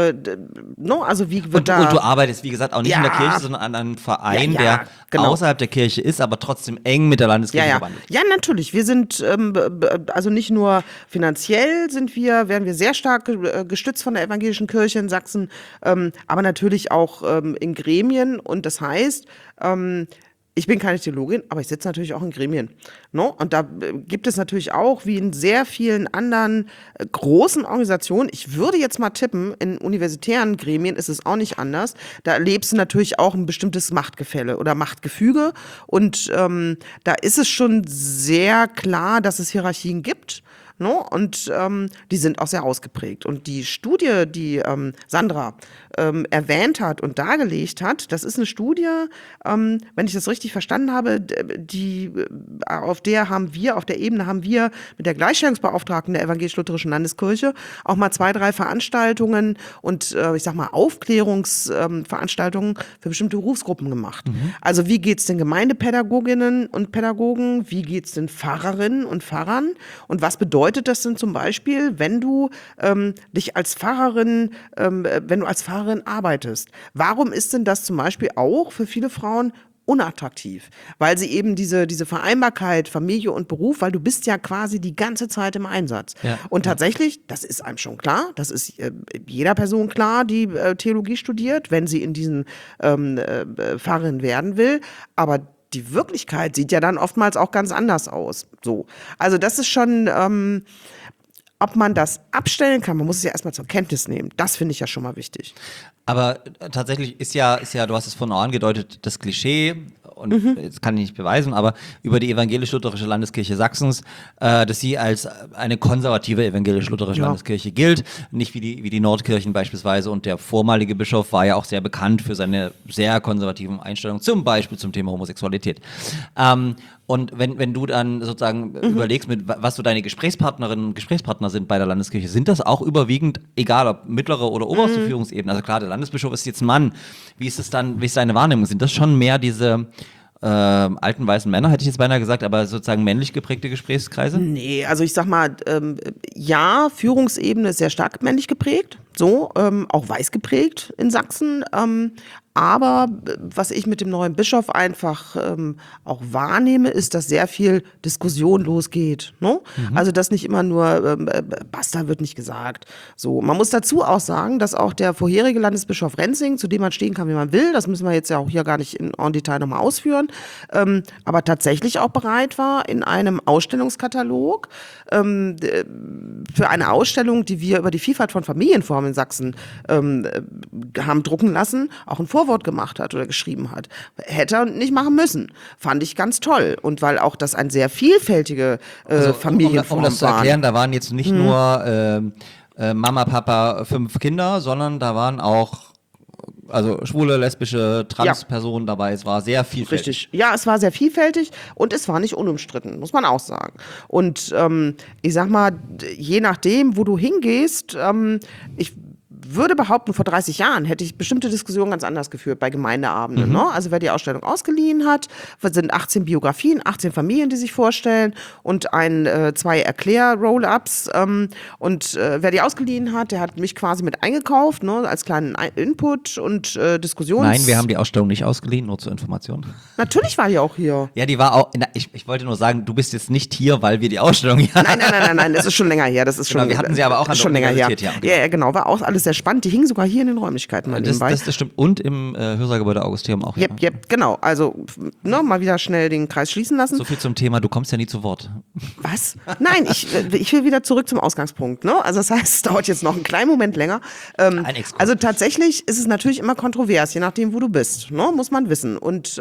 also wie wird und du arbeitest, wie gesagt, auch nicht in der Kirche, sondern an einem Verein, der außerhalb der Kirche ist, aber trotzdem eng mit der Landeskirche verbunden ist. Ja, natürlich. Wir sind, also nicht nur finanziell werden wir sehr stark gestützt von der evangelischen Kirche in Sachsen, aber natürlich auch in Gremien. Und das heißt, ich bin keine Theologin, aber ich sitze natürlich auch in Gremien. No? Und da gibt es natürlich auch, wie in sehr vielen anderen großen Organisationen, ich würde jetzt mal tippen, in universitären Gremien ist es auch nicht anders. Da erlebst du natürlich auch ein bestimmtes Machtgefälle oder Machtgefüge. Und da ist es schon sehr klar, dass es Hierarchien gibt. No? Und die sind auch sehr ausgeprägt. Und die Studie, die Sandra erwähnt hat und dargelegt hat, das ist eine Studie, wenn ich das richtig verstanden habe, auf der Ebene haben wir mit der Gleichstellungsbeauftragten der evangelisch-lutherischen Landeskirche auch mal 2, 3 Veranstaltungen und Aufklärungsveranstaltungen für bestimmte Berufsgruppen gemacht. Also wie geht's den Gemeindepädagoginnen und Pädagogen, wie geht's den Pfarrerinnen und Pfarrern und was bedeutet das denn zum Beispiel, wenn du dich als Pfarrerin, arbeitest? Warum ist denn das zum Beispiel auch für viele Frauen unattraktiv? Weil sie eben diese Vereinbarkeit, Familie und Beruf, weil du bist ja quasi die ganze Zeit im Einsatz. Ja. Und tatsächlich, das ist einem schon klar, das ist jeder Person klar, die Theologie studiert, wenn sie in diesen Pfarrerin werden will, aber die Wirklichkeit sieht ja dann oftmals auch ganz anders aus. So. Also das ist schon, ob man das abstellen kann, man muss es ja erstmal zur Kenntnis nehmen. Das finde ich ja schon mal wichtig. Aber tatsächlich ist ja, du hast es vorhin auch angedeutet, das Klischee und das kann ich nicht beweisen, aber über die evangelisch-lutherische Landeskirche Sachsens, dass sie als eine konservative evangelisch-lutherische Landeskirche gilt, nicht wie die Nordkirchen beispielsweise. Und der vormalige Bischof war ja auch sehr bekannt für seine sehr konservativen Einstellungen, zum Beispiel zum Thema Homosexualität. Und wenn du dann sozusagen überlegst, was so deine Gesprächspartnerinnen und Gesprächspartner sind bei der Landeskirche, sind das auch überwiegend, egal ob mittlere oder oberste Führungsebene, also klar, der Landesbischof ist jetzt ein Mann, wie ist deine Wahrnehmung? Sind das schon mehr diese alten weißen Männer, hätte ich jetzt beinahe gesagt, aber sozusagen männlich geprägte Gesprächskreise? Nee, also ich sag mal, ja, Führungsebene ist sehr stark männlich geprägt, so, auch weiß geprägt in Sachsen, aber was ich mit dem neuen Bischof einfach auch wahrnehme, ist, dass sehr viel Diskussion losgeht. Ne? Also dass nicht immer nur Basta wird nicht gesagt. So, man muss dazu auch sagen, dass auch der vorherige Landesbischof Renzing, zu dem man stehen kann, wie man will, das müssen wir jetzt ja auch hier gar nicht en Detail nochmal ausführen, aber tatsächlich auch bereit war, in einem Ausstellungskatalog für eine Ausstellung, die wir über die Vielfalt von Familienformen in Sachsen haben drucken lassen, auch ein Vorwort gemacht hat oder geschrieben hat. Hätte er nicht machen müssen. Fand ich ganz toll. Und weil auch das ein sehr vielfältige Familienform um das zu erklären, da waren jetzt nicht nur Mama, Papa, 5 Kinder, sondern da waren auch schwule, lesbische, Transpersonen dabei. Es war sehr vielfältig. Richtig. Ja, es war sehr vielfältig und es war nicht unumstritten, muss man auch sagen. Und ich sag mal, je nachdem, wo du hingehst, ich würde behaupten, vor 30 Jahren hätte ich bestimmte Diskussionen ganz anders geführt bei Gemeindeabenden. Ne? Also wer die Ausstellung ausgeliehen hat, sind 18 Biografien, 18 Familien, die sich vorstellen und 2 Erklär-Roll-Ups. Und wer die ausgeliehen hat, der hat mich quasi mit eingekauft, ne? Als kleinen Input und Diskussions... Nein, wir haben die Ausstellung nicht ausgeliehen, nur zur Information. Natürlich war die auch hier. Ja, die war auch, ich wollte nur sagen, du bist jetzt nicht hier, weil wir die Ausstellung hier haben. Nein, das ist schon länger her. Das ist genau, schon, wir hatten sie aber auch an der Universität her. Genau. Ja, genau, war auch alles sehr spannend. Die hingen sogar hier in den Räumlichkeiten mal nebenbei. Das stimmt. Und im Hörsaal-Gebäude Augusteum auch. Yep, genau. Also, mal wieder schnell den Kreis schließen lassen. So viel zum Thema, du kommst ja nie zu Wort. Was? Nein, ich will wieder zurück zum Ausgangspunkt. Ne? Also das heißt, es dauert jetzt noch einen kleinen Moment länger. Also tatsächlich ist es natürlich immer kontrovers, je nachdem, wo du bist. Ne? Muss man wissen. Und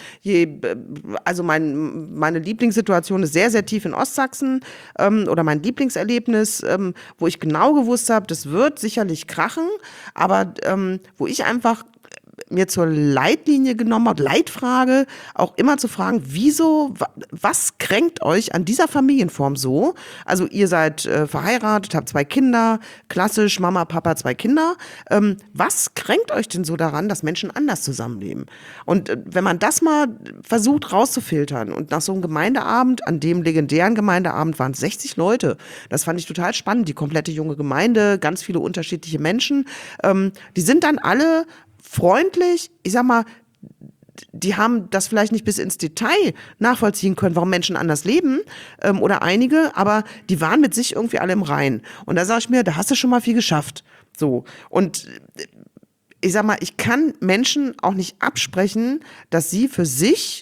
meine Lieblingssituation ist sehr, sehr tief in Ostsachsen oder mein Lieblingserlebnis, wo ich genau gewusst habe, das wird sicherlich krachen, aber wo ich einfach mir zur Leitlinie genommen habe, Leitfrage, auch immer zu fragen, wieso, was kränkt euch an dieser Familienform so? Also ihr seid verheiratet, habt 2 Kinder, klassisch Mama, Papa, 2 Kinder. Was kränkt euch denn so daran, dass Menschen anders zusammenleben? Und wenn man das mal versucht rauszufiltern und nach so einem Gemeindeabend, an dem legendären Gemeindeabend waren es 60 Leute, das fand ich total spannend, die komplette junge Gemeinde, ganz viele unterschiedliche Menschen, die sind dann alle freundlich, ich sag mal, die haben das vielleicht nicht bis ins Detail nachvollziehen können, warum Menschen anders leben oder einige, aber die waren mit sich irgendwie alle im Reinen. Und da sage ich mir, da hast du schon mal viel geschafft. So. Und ich sag mal, ich kann Menschen auch nicht absprechen, dass sie für sich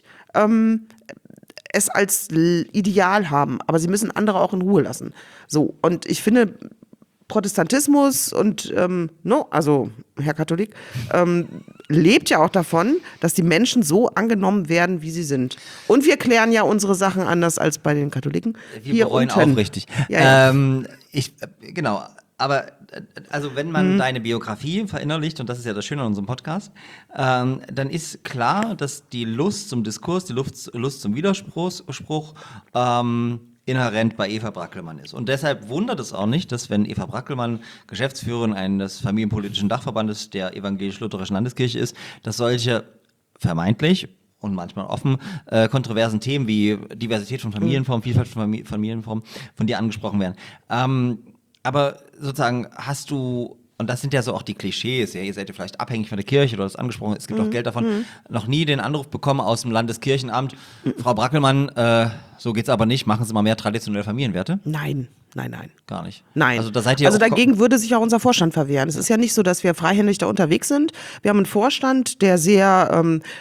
es als Ideal haben, aber sie müssen andere auch in Ruhe lassen. So. Und ich finde, Protestantismus und, also Herr Katholik, lebt ja auch davon, dass die Menschen so angenommen werden, wie sie sind. Und wir klären ja unsere Sachen anders als bei den Katholiken. Wir bereuen auch richtig. Ja. Genau, aber also wenn man deine Biografie verinnerlicht, und das ist ja das Schöne an unserem Podcast, dann ist klar, dass die Lust zum Diskurs, die Lust zum Widerspruch inhärent bei Eva Brackelmann ist. Und deshalb wundert es auch nicht, dass wenn Eva Brackelmann Geschäftsführerin eines familienpolitischen Dachverbandes der evangelisch-lutherischen Landeskirche ist, dass solche vermeintlich und manchmal offen kontroversen Themen wie Diversität von Familienformen, Vielfalt von Familienformen von dir angesprochen werden. Aber sozusagen hast du, und das sind ja so auch die Klischees, ja, ihr seid ja vielleicht abhängig von der Kirche, du hast angesprochen, es gibt auch Geld davon, noch nie den Anruf bekommen aus dem Landeskirchenamt, Frau Brackelmann, so geht's aber nicht, machen Sie mal mehr traditionelle Familienwerte? Nein. Nein. Gar nicht. Nein. Also da seid ihr also auch dagegen würde sich auch unser Vorstand verwehren. Es ist ja nicht so, dass wir freihändig da unterwegs sind. Wir haben einen Vorstand, der sehr,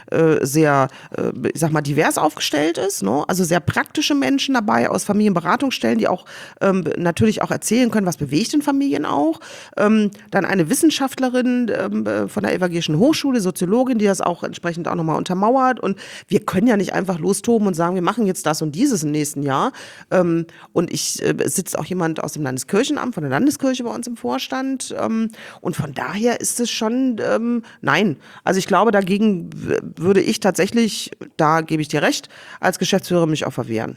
ich sag mal, divers aufgestellt ist. Ne? Also sehr praktische Menschen dabei aus Familienberatungsstellen, die auch natürlich auch erzählen können, was bewegt den Familien auch. Dann eine Wissenschaftlerin von der Evangelischen Hochschule, Soziologin, die das auch entsprechend auch nochmal untermauert. Und wir können ja nicht einfach lostoben und sagen, wir machen jetzt das und dieses im nächsten Jahr. Und sitzt auch jemand aus dem Landeskirchenamt, von der Landeskirche bei uns im Vorstand. Und von daher ist es schon, nein. Also ich glaube, dagegen würde ich tatsächlich, da gebe ich dir recht, als Geschäftsführer mich auch verwehren.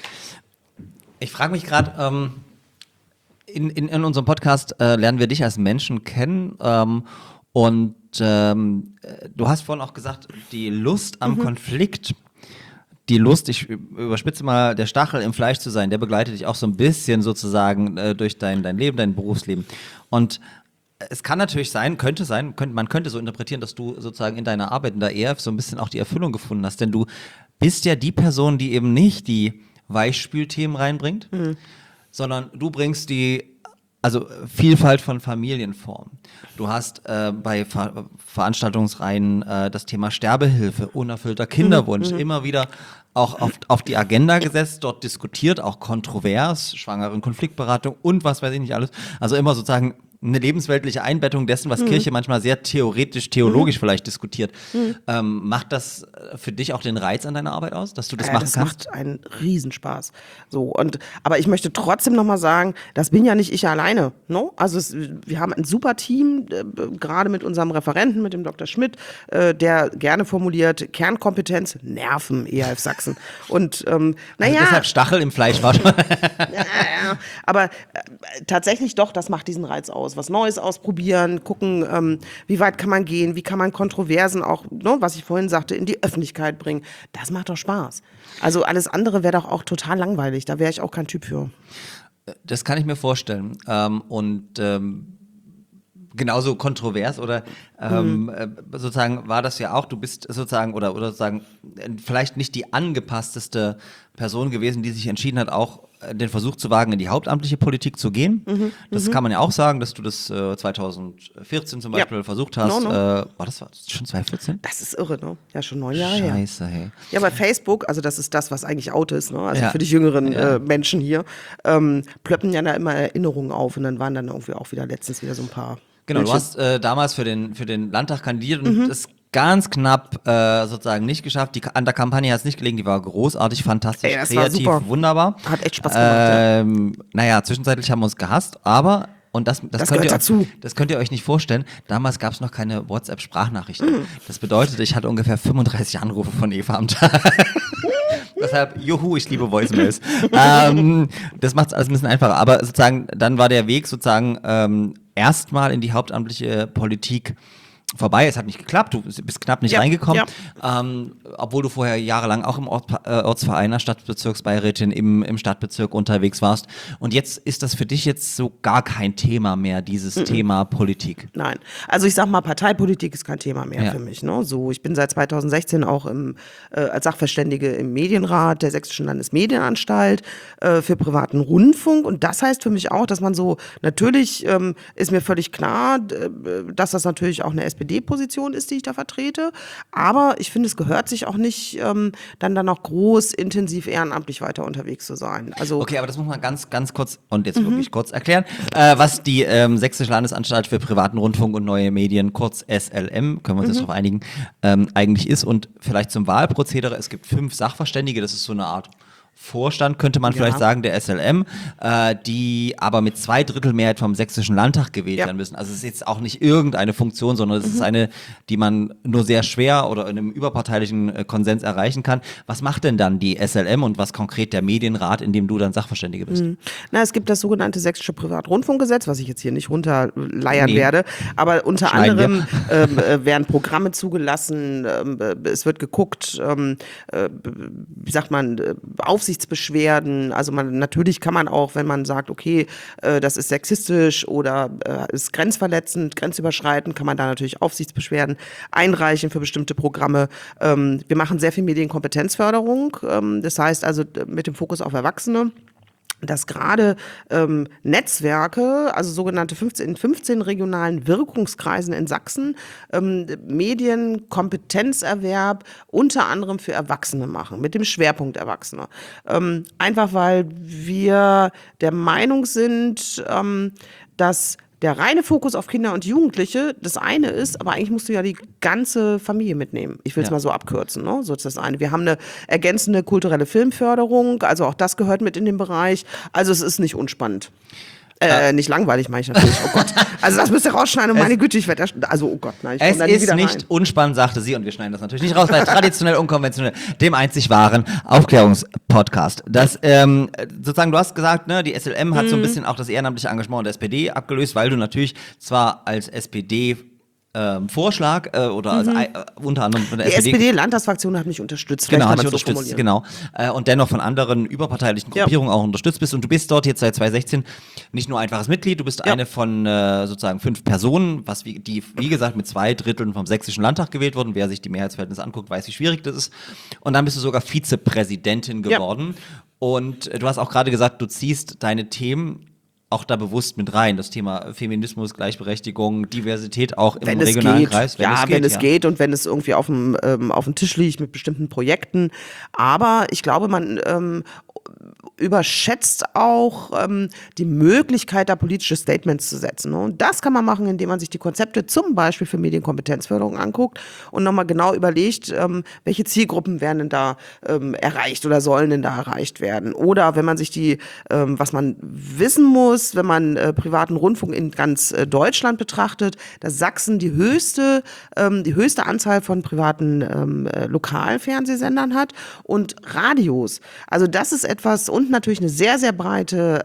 Ich frage mich gerade, in unserem Podcast lernen wir dich als Menschen kennen und du hast vorhin auch gesagt, die Lust am Konflikt, die Lust, ich überspitze mal, der Stachel im Fleisch zu sein, der begleitet dich auch so ein bisschen sozusagen durch dein Leben, dein Berufsleben. Und es kann natürlich sein, man könnte so interpretieren, dass du sozusagen in deiner Arbeit in der ERF so ein bisschen auch die Erfüllung gefunden hast, denn du bist ja die Person, die eben nicht die Weichspülthemen reinbringt, sondern du bringst also Vielfalt von Familienformen. Du hast bei Veranstaltungsreihen das Thema Sterbehilfe, unerfüllter Kinderwunsch immer wieder auch auf die Agenda gesetzt, dort diskutiert, auch kontrovers, Schwangeren-Konfliktberatung und was weiß ich nicht alles. Also immer sozusagen eine lebensweltliche Einbettung dessen, was Kirche manchmal sehr theologisch vielleicht diskutiert. Macht das für dich auch den Reiz an deiner Arbeit aus, dass du das machen kannst? Das macht einen Riesenspaß. So, aber ich möchte trotzdem nochmal sagen, das bin ja nicht ich alleine. No? Also wir haben ein super Team, gerade mit unserem Referenten, mit dem Dr. Schmidt, der gerne formuliert, Kernkompetenz, Nerven, ERF Sachsen. Und also deshalb Stachel im Fleisch war schon. Ja, aber tatsächlich doch, das macht diesen Reiz aus. Was Neues ausprobieren, gucken, wie weit kann man gehen, wie kann man Kontroversen auch, ne, was ich vorhin sagte, in die Öffentlichkeit bringen. Das macht doch Spaß. Also alles andere wäre doch auch total langweilig. Da wäre ich auch kein Typ für. Das kann ich mir vorstellen. Genauso kontrovers oder sozusagen war das ja auch, du bist sozusagen oder sozusagen vielleicht nicht die angepassteste Person gewesen, die sich entschieden hat, auch den Versuch zu wagen, in die hauptamtliche Politik zu gehen. Das kann man ja auch sagen, dass du das 2014 zum Beispiel versucht hast. War das schon 2014? Das ist irre, ne? Ja, schon 9 Jahre her. Scheiße, hey. Ja, bei Facebook, also das ist das, was eigentlich out ist, ne? Also für die jüngeren Menschen hier, plöppen ja da immer Erinnerungen auf und dann waren dann irgendwie auch letztens wieder so ein paar. Genau, du hast damals für den Landtag kandidiert und das ganz knapp sozusagen nicht geschafft. An der Kampagne hat es nicht gelegen, die war großartig, fantastisch, kreativ, wunderbar. Hat echt Spaß gemacht. Naja, zwischenzeitlich haben wir uns gehasst, aber und das könnt ihr euch nicht vorstellen. Damals gab es noch keine WhatsApp-Sprachnachrichten. Das bedeutet, ich hatte ungefähr 35 Anrufe von Eva am Tag. Deshalb, juhu, ich liebe Voicemails. Das macht es alles ein bisschen einfacher. Aber sozusagen, dann war der Weg sozusagen erstmal in die hauptamtliche Politik vorbei. Es hat nicht geklappt, du bist knapp nicht reingekommen, obwohl du vorher jahrelang auch im Ortsverein, der Stadtbezirksbeirätin im Stadtbezirk unterwegs warst. Und jetzt ist das für dich jetzt so gar kein Thema mehr, dieses Thema Politik. Nein, also ich sag mal, Parteipolitik ist kein Thema mehr für mich. Ne? So, ich bin seit 2016 auch als Sachverständige im Medienrat der Sächsischen Landesmedienanstalt für privaten Rundfunk. Und das heißt für mich auch, dass man so, natürlich ist mir völlig klar, dass das natürlich auch eine SPD-Position ist, die ich da vertrete. Aber ich finde, es gehört sich auch nicht, dann noch groß, intensiv ehrenamtlich weiter unterwegs zu sein. Also okay, aber das muss man ganz, ganz kurz und jetzt wirklich kurz erklären, was die Sächsische Landesanstalt für privaten Rundfunk und neue Medien, kurz SLM, können wir uns jetzt darauf einigen, eigentlich ist. Und vielleicht zum Wahlprozedere, es gibt 5 Sachverständige, das ist so eine Art Vorstand, könnte man vielleicht sagen, der SLM, die aber mit 2/3 Mehrheit vom Sächsischen Landtag gewählt werden müssen. Also es ist jetzt auch nicht irgendeine Funktion, sondern es ist eine, die man nur sehr schwer oder in einem überparteilichen Konsens erreichen kann. Was macht denn dann die SLM und was konkret der Medienrat, in dem du dann Sachverständige bist? Na, es gibt das sogenannte Sächsische Privatrundfunkgesetz, was ich jetzt hier nicht runterleiern werde, aber unter anderem werden Programme zugelassen, es wird geguckt, wie sagt man, Aufsichtsbeschwerden, also natürlich kann man auch, wenn man sagt, okay, das ist sexistisch oder ist grenzverletzend, grenzüberschreitend, kann man da natürlich Aufsichtsbeschwerden einreichen für bestimmte Programme. Wir machen sehr viel Medienkompetenzförderung, das heißt also mit dem Fokus auf Erwachsene. dass gerade Netzwerke, also sogenannte 15 regionalen Wirkungskreisen in Sachsen, Medienkompetenzerwerb unter anderem für Erwachsene machen, mit dem Schwerpunkt Erwachsene. Einfach weil wir der Meinung sind, dass der reine Fokus auf Kinder und Jugendliche das eine ist, aber eigentlich musst du ja die ganze Familie mitnehmen. Ich will es mal so abkürzen, ne? So ist das eine. Wir haben eine ergänzende kulturelle Filmförderung, also auch das gehört mit in den Bereich. Also es ist nicht unspannend. Nicht langweilig, meine ich natürlich. Oh Gott. Also das müsst ihr rausschneiden und meine Güte, ich werde also oh Gott, nein, ich komme da nie wieder rein. Es ist nicht unspannend, sagte sie, und wir schneiden das natürlich nicht raus, weil traditionell, unkonventionell, dem einzig wahren Aufklärungspodcast. Das, sozusagen, du hast gesagt, ne, die SLM hat so ein bisschen auch das ehrenamtliche Engagement der SPD abgelöst, weil du natürlich zwar als SPD Vorschlag oder als, unter anderem von der Die SPD. SPD-Landtagsfraktion hat mich unterstützt. Genau, Vielleicht hat kann dich man es unterstützt, so formulieren. genau. Und dennoch von anderen überparteilichen Gruppierungen auch unterstützt bist. Und du bist dort jetzt seit 2016 nicht nur einfaches Mitglied, du bist eine von sozusagen 5 Personen, die, wie gesagt, mit 2/3 vom Sächsischen Landtag gewählt wurden. Wer sich die Mehrheitsverhältnisse anguckt, weiß, wie schwierig das ist. Und dann bist du sogar Vizepräsidentin geworden. Und du hast auch gerade gesagt, du ziehst deine Themen auch da bewusst mit rein, das Thema Feminismus, Gleichberechtigung, Diversität auch im regionalen Kreis. Wenn es geht und wenn es irgendwie auf dem Tisch liegt mit bestimmten Projekten. Aber ich glaube, man überschätzt auch die Möglichkeit, da politische Statements zu setzen. Ne? Und das kann man machen, indem man sich die Konzepte zum Beispiel für Medienkompetenzförderung anguckt und nochmal genau überlegt, welche Zielgruppen werden denn da erreicht oder sollen denn da erreicht werden. Oder wenn man sich was man wissen muss, wenn man privaten Rundfunk in ganz Deutschland betrachtet, dass Sachsen die höchste Anzahl von privaten Lokalfernsehsendern hat und Radios. Also das ist etwas und natürlich eine sehr, sehr breite,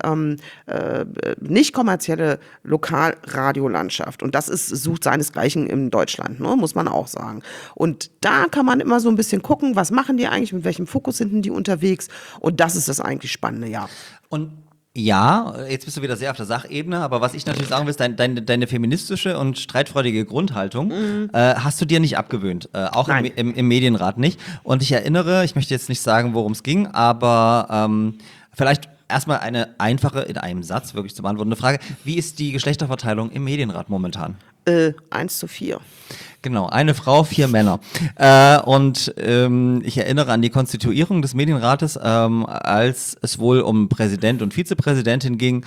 nicht kommerzielle Lokalradiolandschaft. Und das sucht seinesgleichen in Deutschland, ne? Muss man auch sagen. Und da kann man immer so ein bisschen gucken, was machen die eigentlich, mit welchem Fokus sind denn die unterwegs? Und das ist das eigentlich Spannende, ja. Und ja, jetzt bist du wieder sehr auf der Sachebene, aber was ich natürlich sagen will, ist, deine feministische und streitfreudige Grundhaltung hast du dir nicht abgewöhnt, auch im Medienrat nicht. Und ich erinnere, ich möchte jetzt nicht sagen, worum es ging, aber vielleicht erstmal eine einfache, in einem Satz wirklich zu beantwortende Frage. Wie ist die Geschlechterverteilung im Medienrat momentan? 1:4. Genau, eine Frau, 4 Männer. Und ich erinnere an die Konstituierung des Medienrates, als es wohl um Präsident und Vizepräsidentin ging.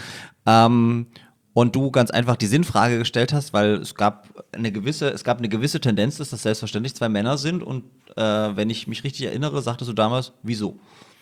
Und du ganz einfach die Sinnfrage gestellt hast, weil es gab eine gewisse Tendenz, dass das selbstverständlich 2 Männer sind. Und wenn ich mich richtig erinnere, sagtest du damals, wieso?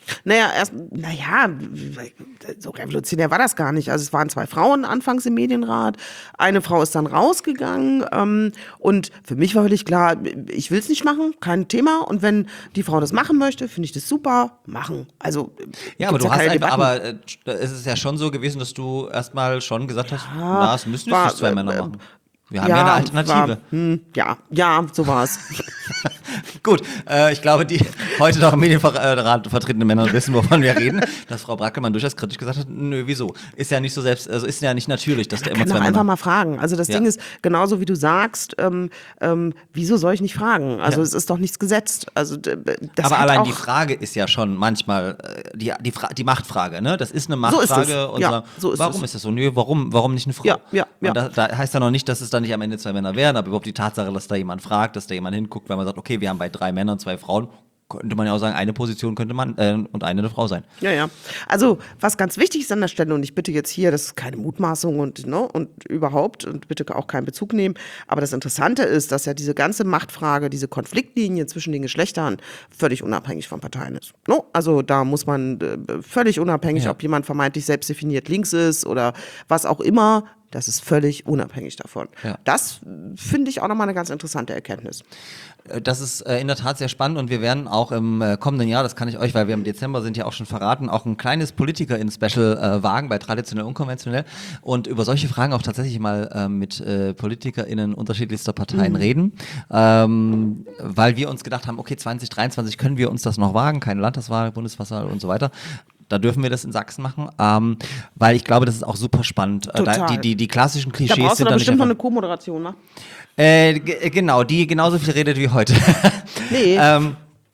So revolutionär war das gar nicht. Also es waren 2 Frauen anfangs im Medienrat. Eine Frau ist dann rausgegangen und für mich war völlig klar, ich will es nicht machen, kein Thema. Und wenn die Frau das machen möchte, finde ich das super, machen. Also ja, aber es ist ja schon so gewesen, dass du erstmal schon gesagt hast, es müssen jetzt nicht 2 Männer machen. Wir haben ja eine Alternative. So war es. Gut, ich glaube, die heute noch im Medienrat vertretenen Männer wissen, wovon wir reden. Dass Frau Brackelmann durchaus kritisch gesagt hat, nö, wieso? Ist ja nicht so ist ja nicht natürlich, dass da immer 2 Männer... einfach mal fragen. Also das Ding ist, genauso wie du sagst, wieso soll ich nicht fragen? Also es ist doch nichts gesetzt. Also, aber allein die Frage ist ja schon manchmal die Machtfrage, ne? Das ist eine Machtfrage. Warum ist das so? Nö, warum nicht eine Frau? Ja. Und da heißt ja noch nicht, dass es dann nicht am Ende 2 Männer wären, aber überhaupt die Tatsache, dass da jemand fragt, dass da jemand hinguckt, weil man sagt, okay, wir haben bei 3 Männern 2 Frauen, könnte man ja auch sagen, eine Position könnte man und eine Frau sein. Ja. Also was ganz wichtig ist an der Stelle, und ich bitte jetzt hier, das ist keine Mutmaßung und überhaupt und bitte auch keinen Bezug nehmen, aber das Interessante ist, dass ja diese ganze Machtfrage, diese Konfliktlinie zwischen den Geschlechtern völlig unabhängig von Parteien ist. No? Also da muss man völlig unabhängig, ob jemand vermeintlich selbstdefiniert links ist oder was auch immer, das ist völlig unabhängig davon. Ja. Das finde ich auch nochmal eine ganz interessante Erkenntnis. Das ist in der Tat sehr spannend und wir werden auch im kommenden Jahr, das kann ich euch, weil wir im Dezember sind ja auch schon verraten, auch ein kleines Politiker-in-Special wagen bei traditionell unkonventionell und über solche Fragen auch tatsächlich mal mit PolitikerInnen unterschiedlichster Parteien reden, weil wir uns gedacht haben, okay, 2023 können wir uns das noch wagen, keine Landtagswahl, Bundeswahl und so weiter. Da dürfen wir das in Sachsen machen, weil ich glaube, das ist auch super spannend. Die klassischen Klischees da brauchst sind du da bestimmt nicht noch eine Co-Moderation, ne? Genau, die genauso viel redet wie heute. Nee.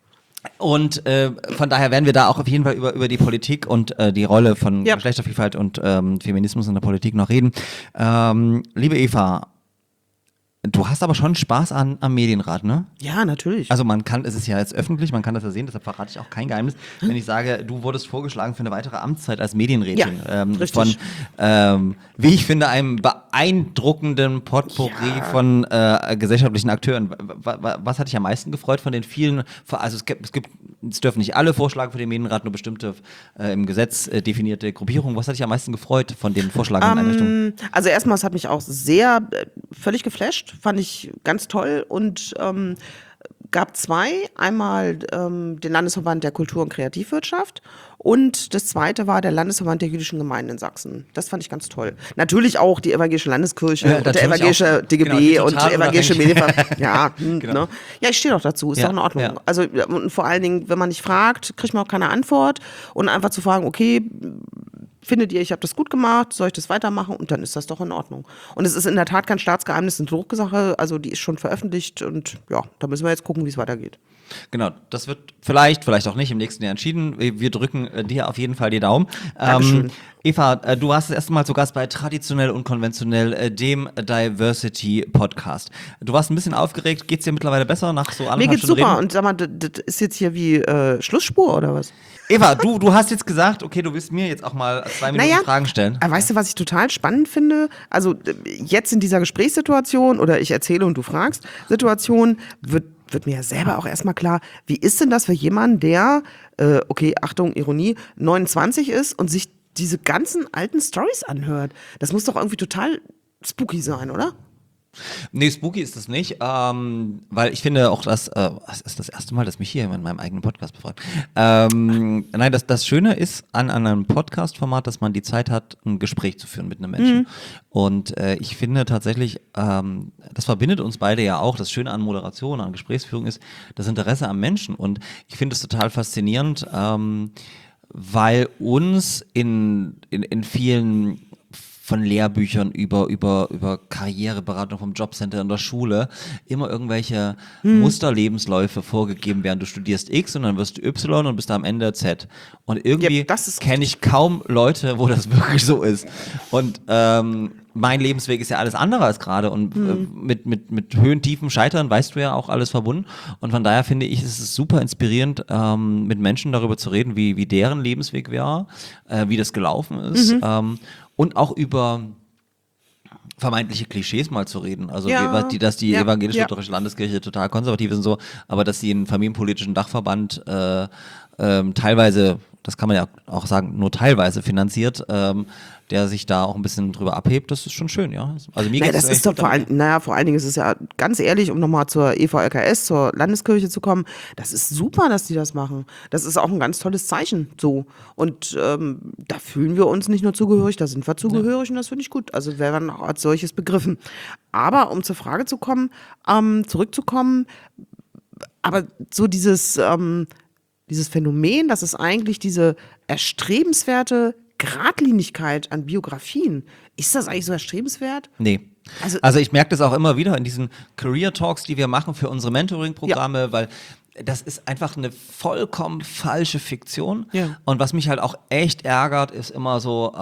Und von daher werden wir da auch auf jeden Fall über die Politik und die Rolle von Geschlechtervielfalt und Feminismus in der Politik noch reden. Liebe Eva, du hast aber schon Spaß am Medienrat, ne? Ja, natürlich. Also es ist ja jetzt öffentlich, man kann das ja sehen, deshalb verrate ich auch kein Geheimnis, wenn ich sage, du wurdest vorgeschlagen für eine weitere Amtszeit als Medienrätin. Richtig. Von, wie ich finde, einem beeindruckenden Potpourri von gesellschaftlichen Akteuren. Was hat dich am meisten gefreut von den vielen, also es dürfen nicht alle vorschlagen für den Medienrat, nur bestimmte im Gesetz definierte Gruppierungen. Was hat dich am meisten gefreut von den vorschlagenden Einrichtungen? Also erstmal, es hat mich auch sehr völlig geflasht, fand ich ganz toll und gab zwei, einmal den Landesverband der Kultur- und Kreativwirtschaft und das zweite war der Landesverband der jüdischen Gemeinden in Sachsen. Das fand ich ganz toll. Natürlich auch die evangelische Landeskirche und der evangelische auch, DGB und der evangelische Medienverband. Ja, genau. Ne? Ja, ich stehe doch dazu, ist doch in Ordnung. Ja. Also und vor allen Dingen, wenn man nicht fragt, kriegt man auch keine Antwort und einfach zu fragen, okay, findet ihr, ich habe das gut gemacht, soll ich das weitermachen? Und dann ist das doch in Ordnung. Und es ist in der Tat kein Staatsgeheimnis, eine Drucksache, also die ist schon veröffentlicht und ja, da müssen wir jetzt gucken, wie es weitergeht. Genau, das wird vielleicht auch nicht im nächsten Jahr entschieden. Wir drücken dir auf jeden Fall die Daumen. Dankeschön. Eva, du warst das erste Mal zu Gast bei Traditionell und Konventionell, dem Diversity Podcast. Du warst ein bisschen aufgeregt. Geht's dir mittlerweile besser nach so anderthalb Mir geht's Stunden super Reden? und sag mal, das ist jetzt hier wie Schlussspur oder was? Eva, du hast jetzt gesagt, okay, du willst mir jetzt auch mal 2 Minuten Fragen stellen. Weißt du, was ich total spannend finde? Also jetzt in dieser Gesprächssituation oder ich erzähle und du fragst Situation, wird mir ja selber auch erstmal klar, wie ist denn das für jemanden, der, okay, Achtung, Ironie, 29 ist und sich diese ganzen alten Storys anhört? Das muss doch irgendwie total spooky sein, oder? Nee, spooky ist das nicht, weil ich finde auch, es ist das erste Mal, dass mich hier in meinem eigenen Podcast befragt. Nein, das Schöne ist an einem Podcast-Format, dass man die Zeit hat, ein Gespräch zu führen mit einem Menschen. Und ich finde tatsächlich, das verbindet uns beide ja auch. Das Schöne an Moderation, an Gesprächsführung ist das Interesse am Menschen. Und ich finde es total faszinierend, weil uns in vielen von Lehrbüchern über Karriereberatung vom Jobcenter in der Schule immer irgendwelche Musterlebensläufe vorgegeben werden. Du studierst X und dann wirst du Y und bist am Ende Z. Und irgendwie kenne ich kaum Leute, wo das wirklich so ist. Und mein Lebensweg ist ja alles andere als gerade und mit Höhen, Tiefen, Scheitern weißt du ja auch alles verbunden. Und von daher finde ich, es ist super inspirierend, mit Menschen darüber zu reden, wie deren Lebensweg war, wie das gelaufen ist. Und auch über vermeintliche Klischees mal zu reden. Also, dass die evangelisch-lutherische Landeskirche total konservativ ist und so, aber dass sie einen familienpolitischen Dachverband teilweise, das kann man ja auch sagen, nur teilweise finanziert, der sich da auch ein bisschen drüber abhebt, das ist schon schön, ja. Also mir das ist doch vor allen Dingen ist es ja ganz ehrlich, um nochmal zur EVLKS, zur Landeskirche zu kommen, das ist super, dass die das machen. Das ist auch ein ganz tolles Zeichen, so. Und da fühlen wir uns nicht nur zugehörig, da sind wir zugehörig und das finde ich gut. Also werden auch als solches begriffen. Aber um zur Frage zu kommen, zurückzukommen, aber so dieses Phänomen, dass es eigentlich diese erstrebenswerte Geradlinigkeit an Biografien, ist das eigentlich so erstrebenswert? Nee. Also ich merke das auch immer wieder in diesen Career Talks, die wir machen für unsere Mentoring-Programme, weil das ist einfach eine vollkommen falsche Fiktion. Ja. Und was mich halt auch echt ärgert, ist immer so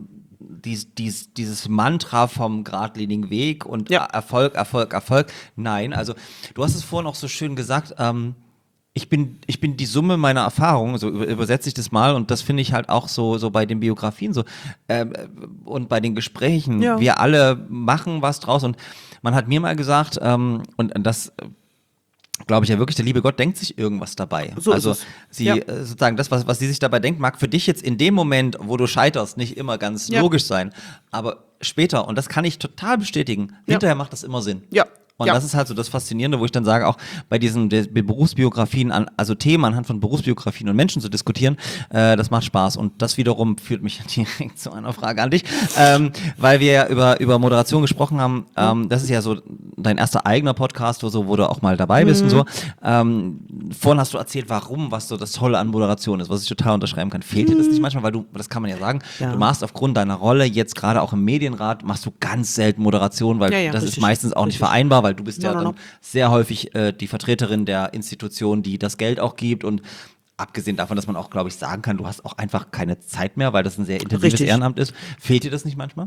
dieses Mantra vom geradlinigen Weg und Erfolg. Nein, also du hast es vorhin auch so schön gesagt, ich bin die Summe meiner Erfahrungen, so übersetze ich das mal, und das finde ich halt auch so bei den Biografien so und bei den Gesprächen. Ja. Wir alle machen was draus, und man hat mir mal gesagt, und das glaube ich ja wirklich, der liebe Gott denkt sich irgendwas dabei. So also sozusagen das, was sie sich dabei denkt, mag für dich jetzt in dem Moment, wo du scheiterst, nicht immer ganz logisch sein, aber später, und das kann ich total bestätigen, hinterher macht das immer Sinn. Ja. Und das ist halt so das Faszinierende, wo ich dann sage, auch bei diesen Berufsbiografien, also Themen anhand von Berufsbiografien und Menschen zu diskutieren, das macht Spaß. Und das wiederum führt mich direkt zu einer Frage an dich, weil wir ja über Moderation gesprochen haben. Das ist ja so dein erster eigener Podcast, wo du auch mal dabei bist und so. Vorhin hast du erzählt, was so das Tolle an Moderation ist, was ich total unterschreiben kann. Fehlt dir das nicht manchmal? Weil das kann man ja sagen, du machst aufgrund deiner Rolle jetzt gerade auch im Medienrat, machst du ganz selten Moderation, weil das ist meistens auch nicht vereinbar, weil weil du bist ja dann sehr häufig die Vertreterin der Institution, die das Geld auch gibt und abgesehen davon, dass man auch, glaube ich, sagen kann, du hast auch einfach keine Zeit mehr, weil das ein sehr intensives Ehrenamt ist. Fehlt dir das nicht manchmal?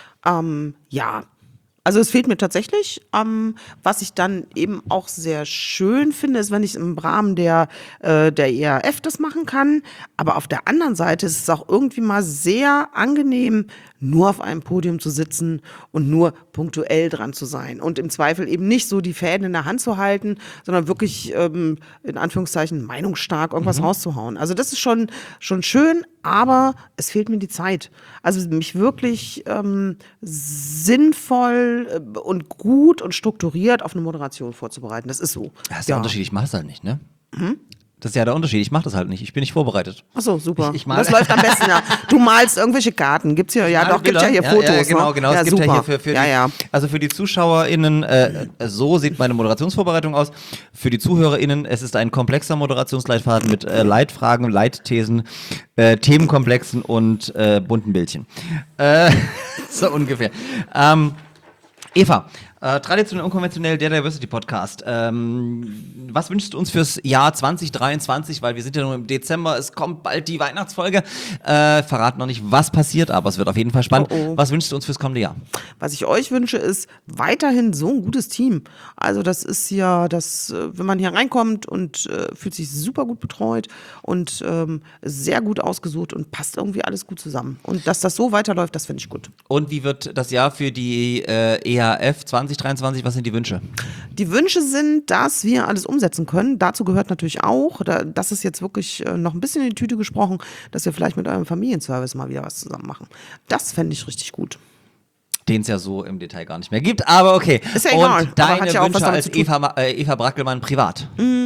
Ja. Also es fehlt mir tatsächlich. Was ich dann eben auch sehr schön finde, ist, wenn ich im Rahmen der ERF das machen kann. Aber auf der anderen Seite ist es auch irgendwie mal sehr angenehm, nur auf einem Podium zu sitzen und nur punktuell dran zu sein. Und im Zweifel eben nicht so die Fäden in der Hand zu halten, sondern wirklich, in Anführungszeichen, meinungsstark irgendwas rauszuhauen. Also das ist schon schön, aber es fehlt mir die Zeit. Also mich wirklich sinnvoll und gut und strukturiert auf eine Moderation vorzubereiten. Das ist so. Das ist der Unterschied, ich mache es halt nicht, ne? Das ist ja der Unterschied, ich mache das halt nicht, ich bin nicht vorbereitet. Ach so, super. Ich mal das läuft am besten, ja. Du malst irgendwelche Karten, gibt's hier, gibt's ja hier Fotos. Ja, genau, ne? es gibt super. ja hier für also für die ZuschauerInnen, so sieht meine Moderationsvorbereitung aus. Für die ZuhörerInnen, es ist ein komplexer Moderationsleitfaden mit Leitfragen, Leitthesen, Themenkomplexen und bunten Bildchen. So ungefähr. Eva, traditionell unkonventionell, der Diversity Podcast. Was wünschst du uns fürs Jahr 2023? Weil wir sind ja nur im Dezember, es kommt bald die Weihnachtsfolge. Verrat noch nicht, was passiert, aber es wird auf jeden Fall spannend. Was wünschst du uns fürs kommende Jahr? Was ich euch wünsche, ist weiterhin so ein gutes Team. Also das ist ja, wenn man hier reinkommt und fühlt sich super gut betreut und sehr gut ausgesucht und passt irgendwie alles gut zusammen. Und dass das so weiterläuft, das finde ich gut. Und wie wird das Jahr für die ERF 2023, was sind die Wünsche? Die Wünsche sind, dass wir alles umsetzen können. Dazu gehört natürlich auch, das ist jetzt wirklich noch ein bisschen in die Tüte gesprochen, dass wir vielleicht mit eurem Familienservice mal wieder was zusammen machen. Das fände ich richtig gut. Den es ja so im Detail gar nicht mehr gibt, aber okay. Ist ja egal. Und deine Wünsche als Eva Brackelmann privat?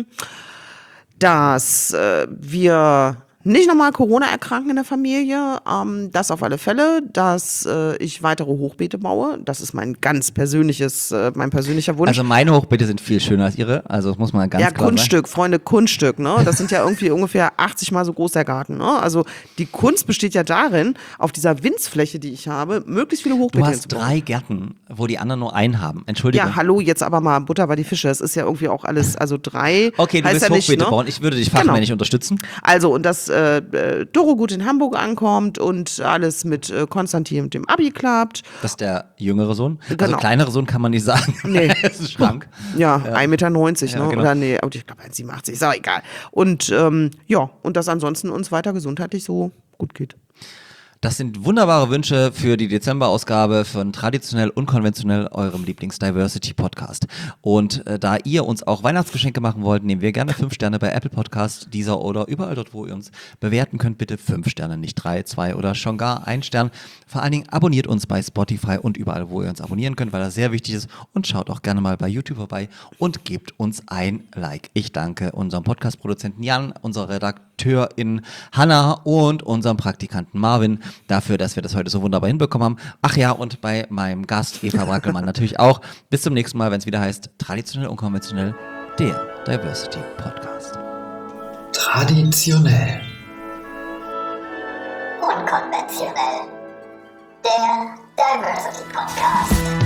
Dass wir nicht nochmal Corona erkranken in der Familie, das auf alle Fälle, dass ich weitere Hochbeete baue, das ist mein persönlicher Wunsch. Also meine Hochbeete sind viel schöner als ihre, also das muss man ganz klar sagen. Ja, Kunststück, Freunde, Kunststück, ne? Das sind ja irgendwie ungefähr 80 Mal so groß der Garten, ne? Also die Kunst besteht ja darin, auf dieser Winzfläche, die ich habe, möglichst viele Hochbeete hinzubauen. Du hast 3 Gärten, wo die anderen nur einen haben, Entschuldigung. Ja, hallo, jetzt aber mal Butter bei die Fische, es ist ja irgendwie auch alles, also 3. Okay, du willst Hochbeete bauen, ich würde dich fachmännisch unterstützen. Also, und das Doro gut in Hamburg ankommt und alles mit Konstantin und dem Abi klappt. Das ist der jüngere Sohn? Genau. Also kleinere Sohn kann man nicht sagen. Nee. Das ist ein Schrank. Ja, 1,90 Meter, ne? Genau. Oder nee, ich glaube 1,87 Meter, ist auch egal. Und und dass ansonsten uns weiter gesundheitlich so gut geht. Das sind wunderbare Wünsche für die Dezember-Ausgabe von Traditionell Unkonventionell, eurem Lieblings-Diversity-Podcast. Und da ihr uns auch Weihnachtsgeschenke machen wollt, nehmen wir gerne 5 Sterne bei Apple Podcast, Deezer oder überall dort, wo ihr uns bewerten könnt. Bitte 5 Sterne, nicht 3, 2 oder schon gar 1 Stern. Vor allen Dingen abonniert uns bei Spotify und überall, wo ihr uns abonnieren könnt, weil das sehr wichtig ist. Und schaut auch gerne mal bei YouTube vorbei und gebt uns ein Like. Ich danke unserem Podcast-Produzenten Jan, unserer Redakteurin Hanna und unserem Praktikanten Marvin dafür, dass wir das heute so wunderbar hinbekommen haben. Ach ja, und bei meinem Gast Eva Brackelmann natürlich auch. Bis zum nächsten Mal, wenn es wieder heißt Traditionell Unkonventionell, der Diversity Podcast. Traditionell Unkonventionell, der Diversity Podcast.